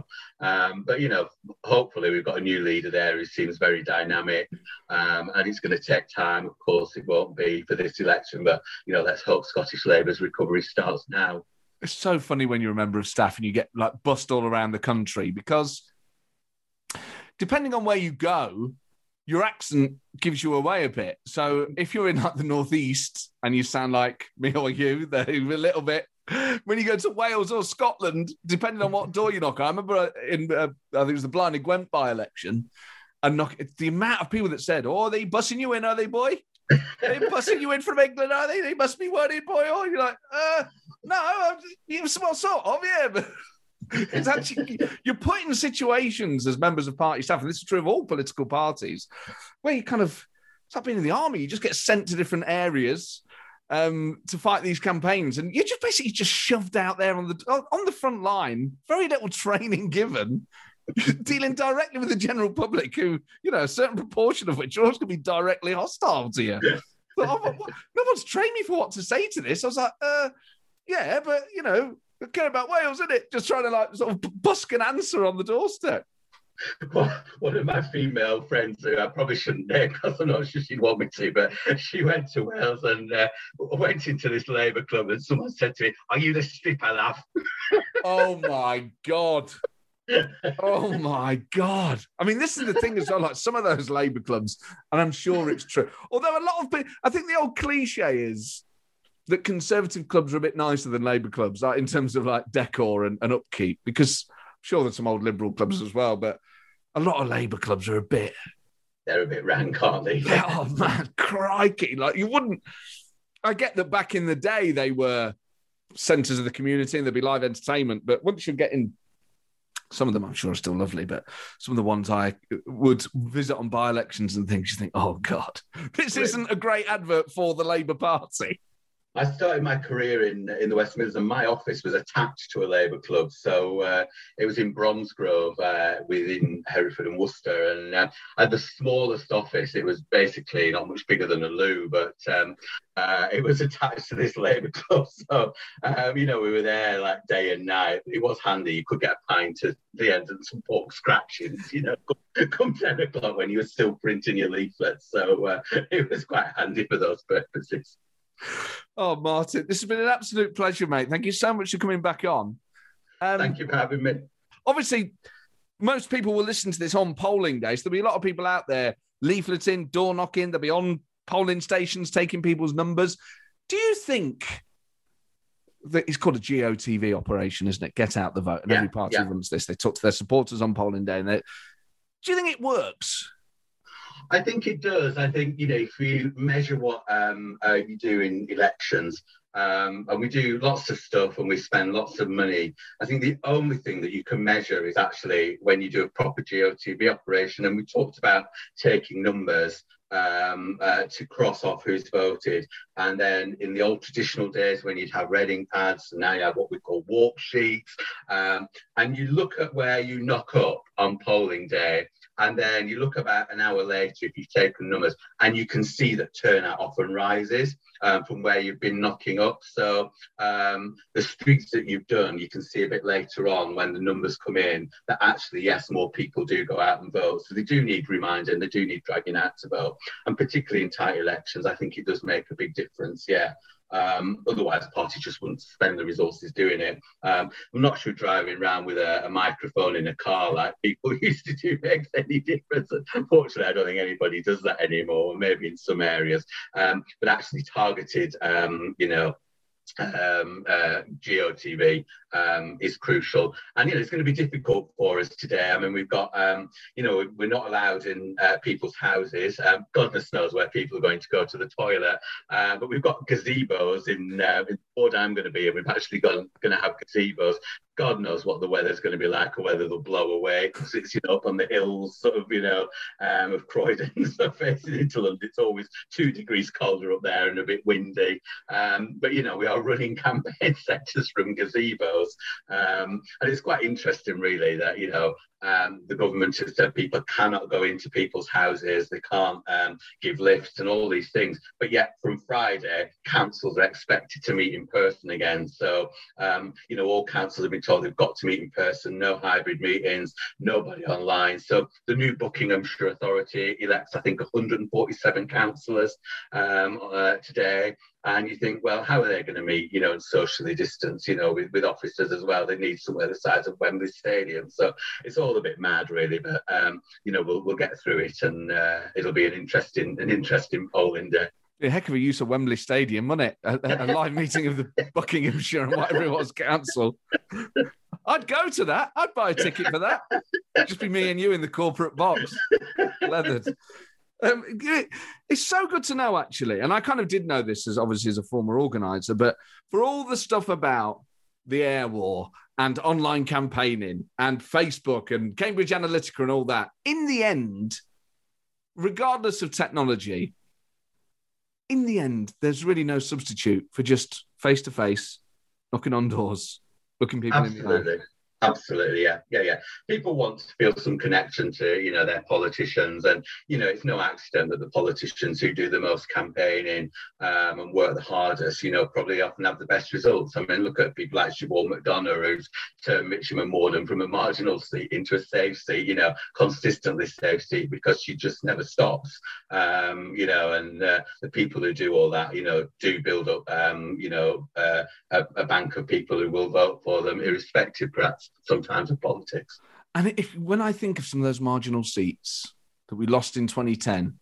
But hopefully we've got a new leader there who seems very dynamic, and it's going to take time. Of course, it won't be for this election, but let's hope Scottish Labour's recovery starts now. It's so funny when you're a member of staff and you get like bussed all around the country, because depending on where you go, your accent gives you away a bit. So if you're in like the northeast and you sound like me or you, they're a little bit. When you go to Wales or Scotland, depending on what door you knock on, I remember I think it was the Blarney Gwent by-election, and the amount of people that said, "Oh, are they bussing you in? Are they, boy? Are they bussing you in from England? Are they? They must be worried, boy." Oh, you're like, no, well, sort of, yeah, but. It's actually, you're put in situations as members of party staff, and this is true of all political parties, where you kind of, it's like being in the army, you just get sent to different areas to fight these campaigns, and you're just basically just shoved out there on the front line, very little training given, dealing directly with the general public who, a certain proportion of which are always going to be directly hostile to you. But no one's trained me for what to say to this. I was like, yeah, but, I care about Wales, isn't it? Just trying to sort of busk an answer on the doorstep. One of my female friends, who I probably shouldn't name because I'm not sure she'd want me to, but she went to Wales and went into this Labour club, and someone said to me, "Are you the stripper, love?" Oh my God. Oh my God. I mean, this is the thing as well, like some of those Labour clubs, and I'm sure it's true. Although a lot of people, I think the old cliche is that Conservative clubs are a bit nicer than Labour clubs, like in terms of like decor and upkeep, because I'm sure there's some old Liberal clubs as well, but a lot of Labour clubs are they're a bit rank, aren't they? Oh man, crikey. Like I get that back in the day they were centres of the community and there'd be live entertainment, but once you're getting, some of them I'm sure are still lovely, but some of the ones I would visit on by-elections and things, you think, oh God, this isn't a great advert for the Labour Party. I started my career in the West Midlands, and my office was attached to a Labour club. So it was in Bromsgrove within Hereford and Worcester. And I had the smallest office. It was basically not much bigger than a loo, but it was attached to this Labour club. So, we were there like day and night. It was handy. You could get a pint at the end and some pork scratchings, come 10 o'clock when you were still printing your leaflets. So it was quite handy for those purposes. Oh, Martin, this has been an absolute pleasure, mate. Thank you so much for coming back on. Thank you for having me. Obviously, most people will listen to this on polling day, so there'll be a lot of people out there leafleting, door knocking. They'll be on polling stations taking people's numbers. Do you think that it's called a GOTV operation, isn't it? Get out the vote. And every party runs this. They talk to their supporters on polling day. Do you think it works? I think it does. I think, if you measure what you do in elections, and we do lots of stuff and we spend lots of money, I think the only thing that you can measure is actually when you do a proper GOTV operation. And we talked about taking numbers to cross off who's voted. And then in the old traditional days when you'd have reading pads, and now you have what we call walk sheets. And you look at where you knock up on polling day, And then you look about an hour later, if you've taken numbers, and you can see that turnout often rises from where you've been knocking up. So the streets that you've done, you can see a bit later on when the numbers come in that actually, yes, more people do go out and vote. So they do need reminding, they do need dragging out to vote. And particularly in tight elections, I think it does make a big difference, yeah. Otherwise, the party just wouldn't spend the resources doing it. I'm not sure driving around with a microphone in a car like people used to do makes any difference. Unfortunately, I don't think anybody does that anymore, maybe in some areas. But actually targeted, GOTV is crucial, and it's going to be difficult for us today. I mean, we've got we're not allowed in people's houses. Goodness knows where people are going to go to the toilet, but we've got gazebos in the ward I'm going to be in. We've actually going to have gazebos. God knows what the weather's going to be like, or whether they'll blow away, because it's up on the hills, sort of of Croydon, so facing into London. It's always 2 degrees colder up there and a bit windy. But we are running campaign centres from gazebos, and it's quite interesting, really, that the government has said people cannot go into people's houses, they can't give lifts and all these things. But yet, from Friday, councils are expected to meet in person again. So, all councils have been told they've got to meet in person, no hybrid meetings, nobody online. So the new Buckinghamshire Authority elects, I think, 147 councillors today. And you think, well, how are they going to meet, and socially distance, with officers as well? They need somewhere the size of Wembley Stadium. So it's all a bit mad, really. But, we'll get through it, and it'll be an interesting polling day. A heck of a use of Wembley Stadium, wasn't it? A live meeting of the Buckinghamshire and whatever it was council. I'd go to that. I'd buy a ticket for that. It'd just be me and you in the corporate box, leathered. It's so good to know, actually. And I kind of did know this as a former organizer, but for all the stuff about the air war and online campaigning and Facebook and Cambridge Analytica and all that, in the end, regardless of technology, in the end, there's really no substitute for just face-to-face, knocking on doors, looking people in the eye. Absolutely, yeah. People want to feel some connection to, their politicians, and it's no accident that the politicians who do the most campaigning and work the hardest, probably often have the best results. I mean, look at people like Siobhan McDonough, who's turned Mitcham and Morden from a marginal seat into a safe seat, consistently safe seat, because she just never stops. And the people who do all that, do build up, a bank of people who will vote for them, irrespective, perhaps, sometimes of politics. And when I think of some of those marginal seats that we lost in 2010,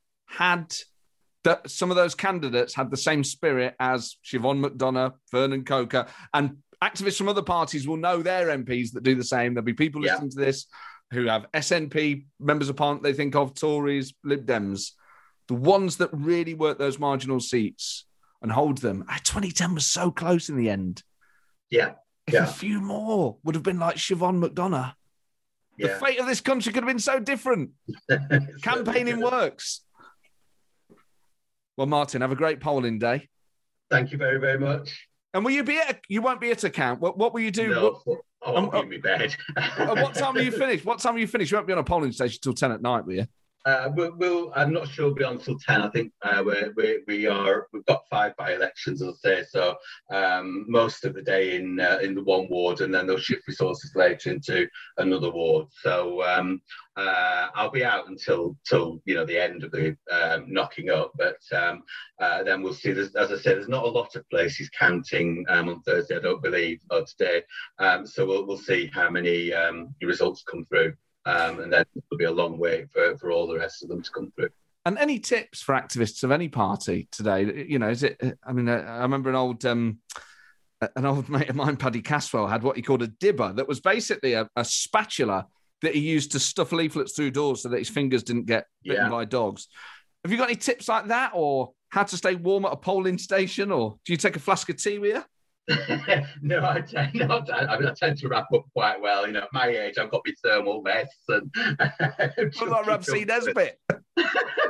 some of those candidates had the same spirit as Siobhan McDonough, Vernon Coker, and activists from other parties will know their MPs that do the same. There'll be people listening to this who have SNP members of parliament they think of, Tories, Lib Dems. The ones that really work those marginal seats and hold them. 2010 was so close in the end. Yeah. If a few more would have been like Siobhan McDonough, the fate of this country could have been so different. Campaigning works. Well, Martin, have a great polling day. Thank you very, very much. And will you be you won't be at a count. What will you do? No, I won't be in my bed. What time will you finish? You won't be on a polling station till 10 at night, will you? I'm not sure we'll be on till 10. I think we've got 5 by-elections, as I say, so most of the day in the one ward, and then they'll shift resources later into another ward. So I'll be out until the end of the knocking up, but then we'll see. As I said, there's not a lot of places counting on Thursday, I don't believe, or today. So we'll see how many results come through. And then it'll be a long wait for all the rest of them to come through. And any tips for activists of any party today? Is it? I mean, I remember an old mate of mine, Paddy Caswell, had what he called a dibber, that was basically a spatula that he used to stuff leaflets through doors so that his fingers didn't get bitten by dogs. Have you got any tips like that, or how to stay warm at a polling station, or do you take a flask of tea with you? No, I tend not. I tend to wrap up quite well. At my age, I've got my thermal vests and. What about Ramsey Nesbitt?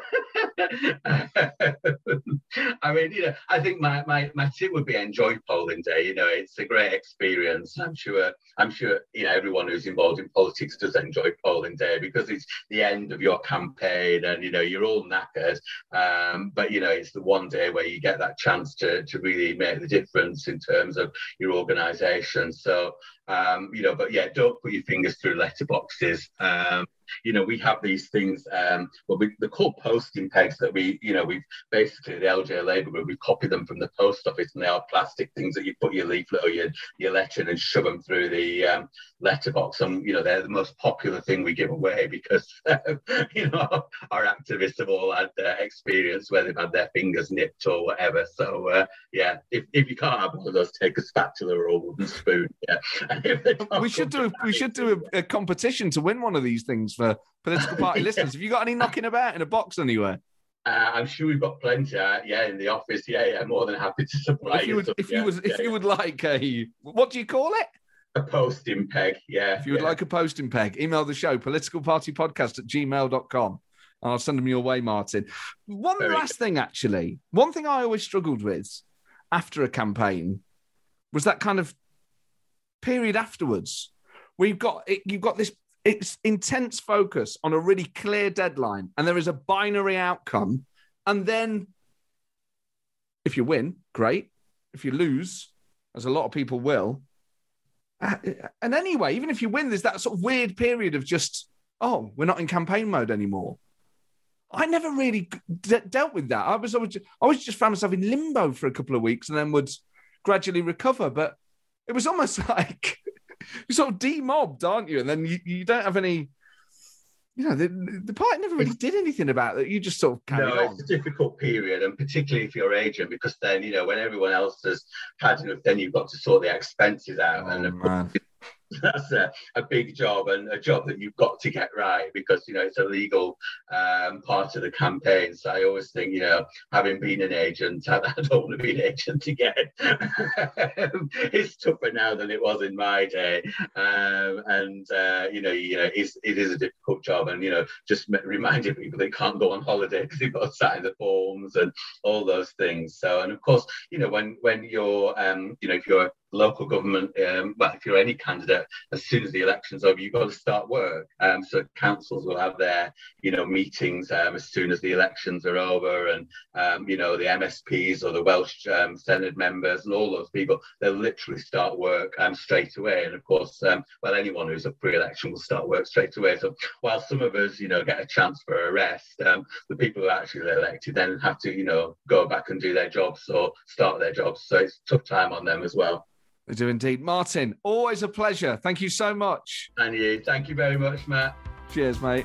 I mean, I think my tip would be enjoy polling day. It's a great experience. I'm sure, everyone who's involved in politics does enjoy polling day because it's the end of your campaign and, you're all knackered. But, it's the one day where you get that chance to really make the difference in terms of your organisation. So, but yeah, don't put your fingers through letterboxes. We have these things, they're called posting pegs that we've basically, the LJ Labour Group, we copy them from the post office, and they are plastic things that you put your leaflet or your letter in and shove them through the letterbox. And, they're the most popular thing we give away because, our activists have all had experience where they've had their fingers nipped or whatever. So, if you can't have one of those, take a spatula or a wooden spoon. Yeah. We should do a competition to win one of these things for political party listeners. Have you got any knocking about in a box anywhere? I'm sure we've got plenty. In the office. Yeah, more than happy to supply. If you would like a, what do you call it? A posting peg. Yeah. If you would like a posting peg, email the show politicalpartypodcast@gmail.com. And I'll send them your way, Martin. One last thing, actually. One thing I always struggled with after a campaign was that kind of period afterwards. You've got this intense focus on a really clear deadline, and there is a binary outcome. And then if you win, great. If you lose, as a lot of people will. And anyway, even if you win, there's that sort of weird period of just, we're not in campaign mode anymore. I never really dealt with that. I was just found myself in limbo for a couple of weeks and then would gradually recover. But it was almost like you're sort of demobbed, aren't you? And then you don't have any, the party never really did anything about it. You just sort of carried on. It's a difficult period, and particularly if you're agent, because then, when everyone else has had enough, then you've got to sort the expenses out. Man. That's a big job, and a job that you've got to get right because it's a legal part of the campaign. So I always think, having been an agent, I don't want to be an agent again. It's tougher now than it was in my day, it is a difficult job, and just reminding people they can't go on holiday because they've got to sign the forms and all those things. So, and of course, when you're if you're local government, if you're any candidate, as soon as the election's over, you've got to start work. So councils will have their, meetings as soon as the elections are over, and the MSPs or the Welsh Senate members and all those people, they'll literally start work straight away. And of course, anyone who's a pre-election will start work straight away. So while some of us, get a chance for a rest, the people who are actually elected then have to, go back and do their jobs or start their jobs. So it's a tough time on them as well. They do indeed. Martin, always a pleasure. Thank you so much. And you. Thank you very much, Matt. Cheers, mate.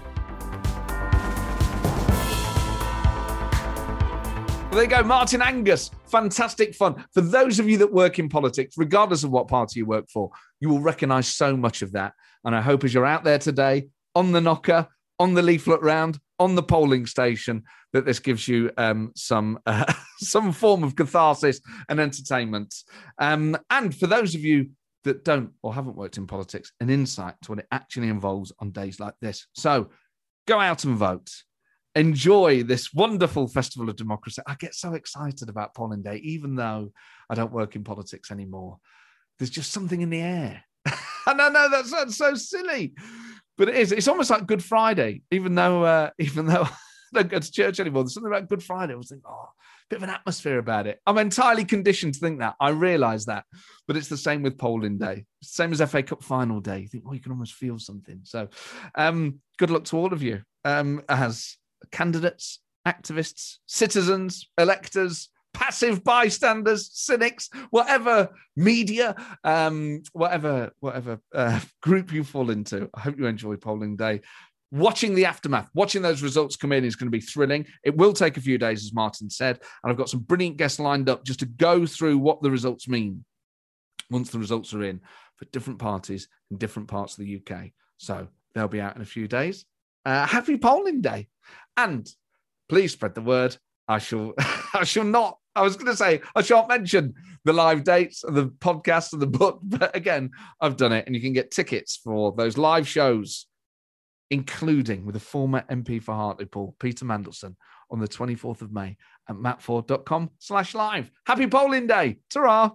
Well, there you go. Martin Angus. Fantastic fun. For those of you that work in politics, regardless of what party you work for, you will recognise so much of that. And I hope as you're out there today, on the knocker, on the leaflet round, on the polling station, that this gives you some form of catharsis and entertainment. And for those of you that don't or haven't worked in politics, an insight to what it actually involves on days like this. So go out and vote. Enjoy this wonderful festival of democracy. I get so excited about polling day, even though I don't work in politics anymore. There's just something in the air. And I know that sounds so silly, but it is. It's almost like Good Friday, even though I don't go to church anymore. There's something about Good Friday. I was thinking, a bit of an atmosphere about it. I'm entirely conditioned to think that. I realise that. But it's the same with polling day. Same as FA Cup final day. You think, you can almost feel something. So good luck to all of you as candidates, activists, citizens, electors, passive bystanders, cynics, whatever media, whatever group you fall into. I hope you enjoy polling day. Watching the aftermath, watching those results come in is going to be thrilling. It will take a few days, as Martin said, and I've got some brilliant guests lined up just to go through what the results mean once the results are in for different parties in different parts of the UK. So they'll be out in a few days. Happy polling day. And please spread the word. I shall not. I was going to say, I shan't mention the live dates of the podcast and the book, but again, I've done it, and you can get tickets for those live shows including with the former MP for Hartlepool, Peter Mandelson, on the 24th of May at mattford.com/live. Happy polling day. Ta-ra.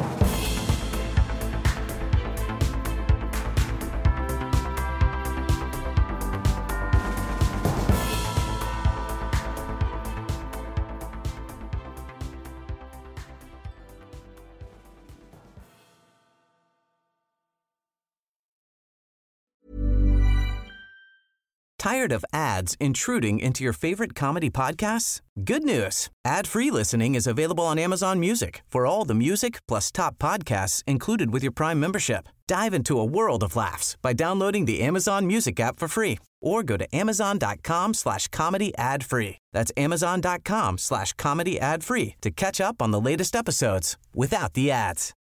Tired of ads intruding into your favorite comedy podcasts? Good news. Ad-free listening is available on Amazon Music for all the music plus top podcasts included with your Prime membership. Dive into a world of laughs by downloading the Amazon Music app for free or go to amazon.com/comedy ad-free. That's amazon.com/comedy ad-free to catch up on the latest episodes without the ads.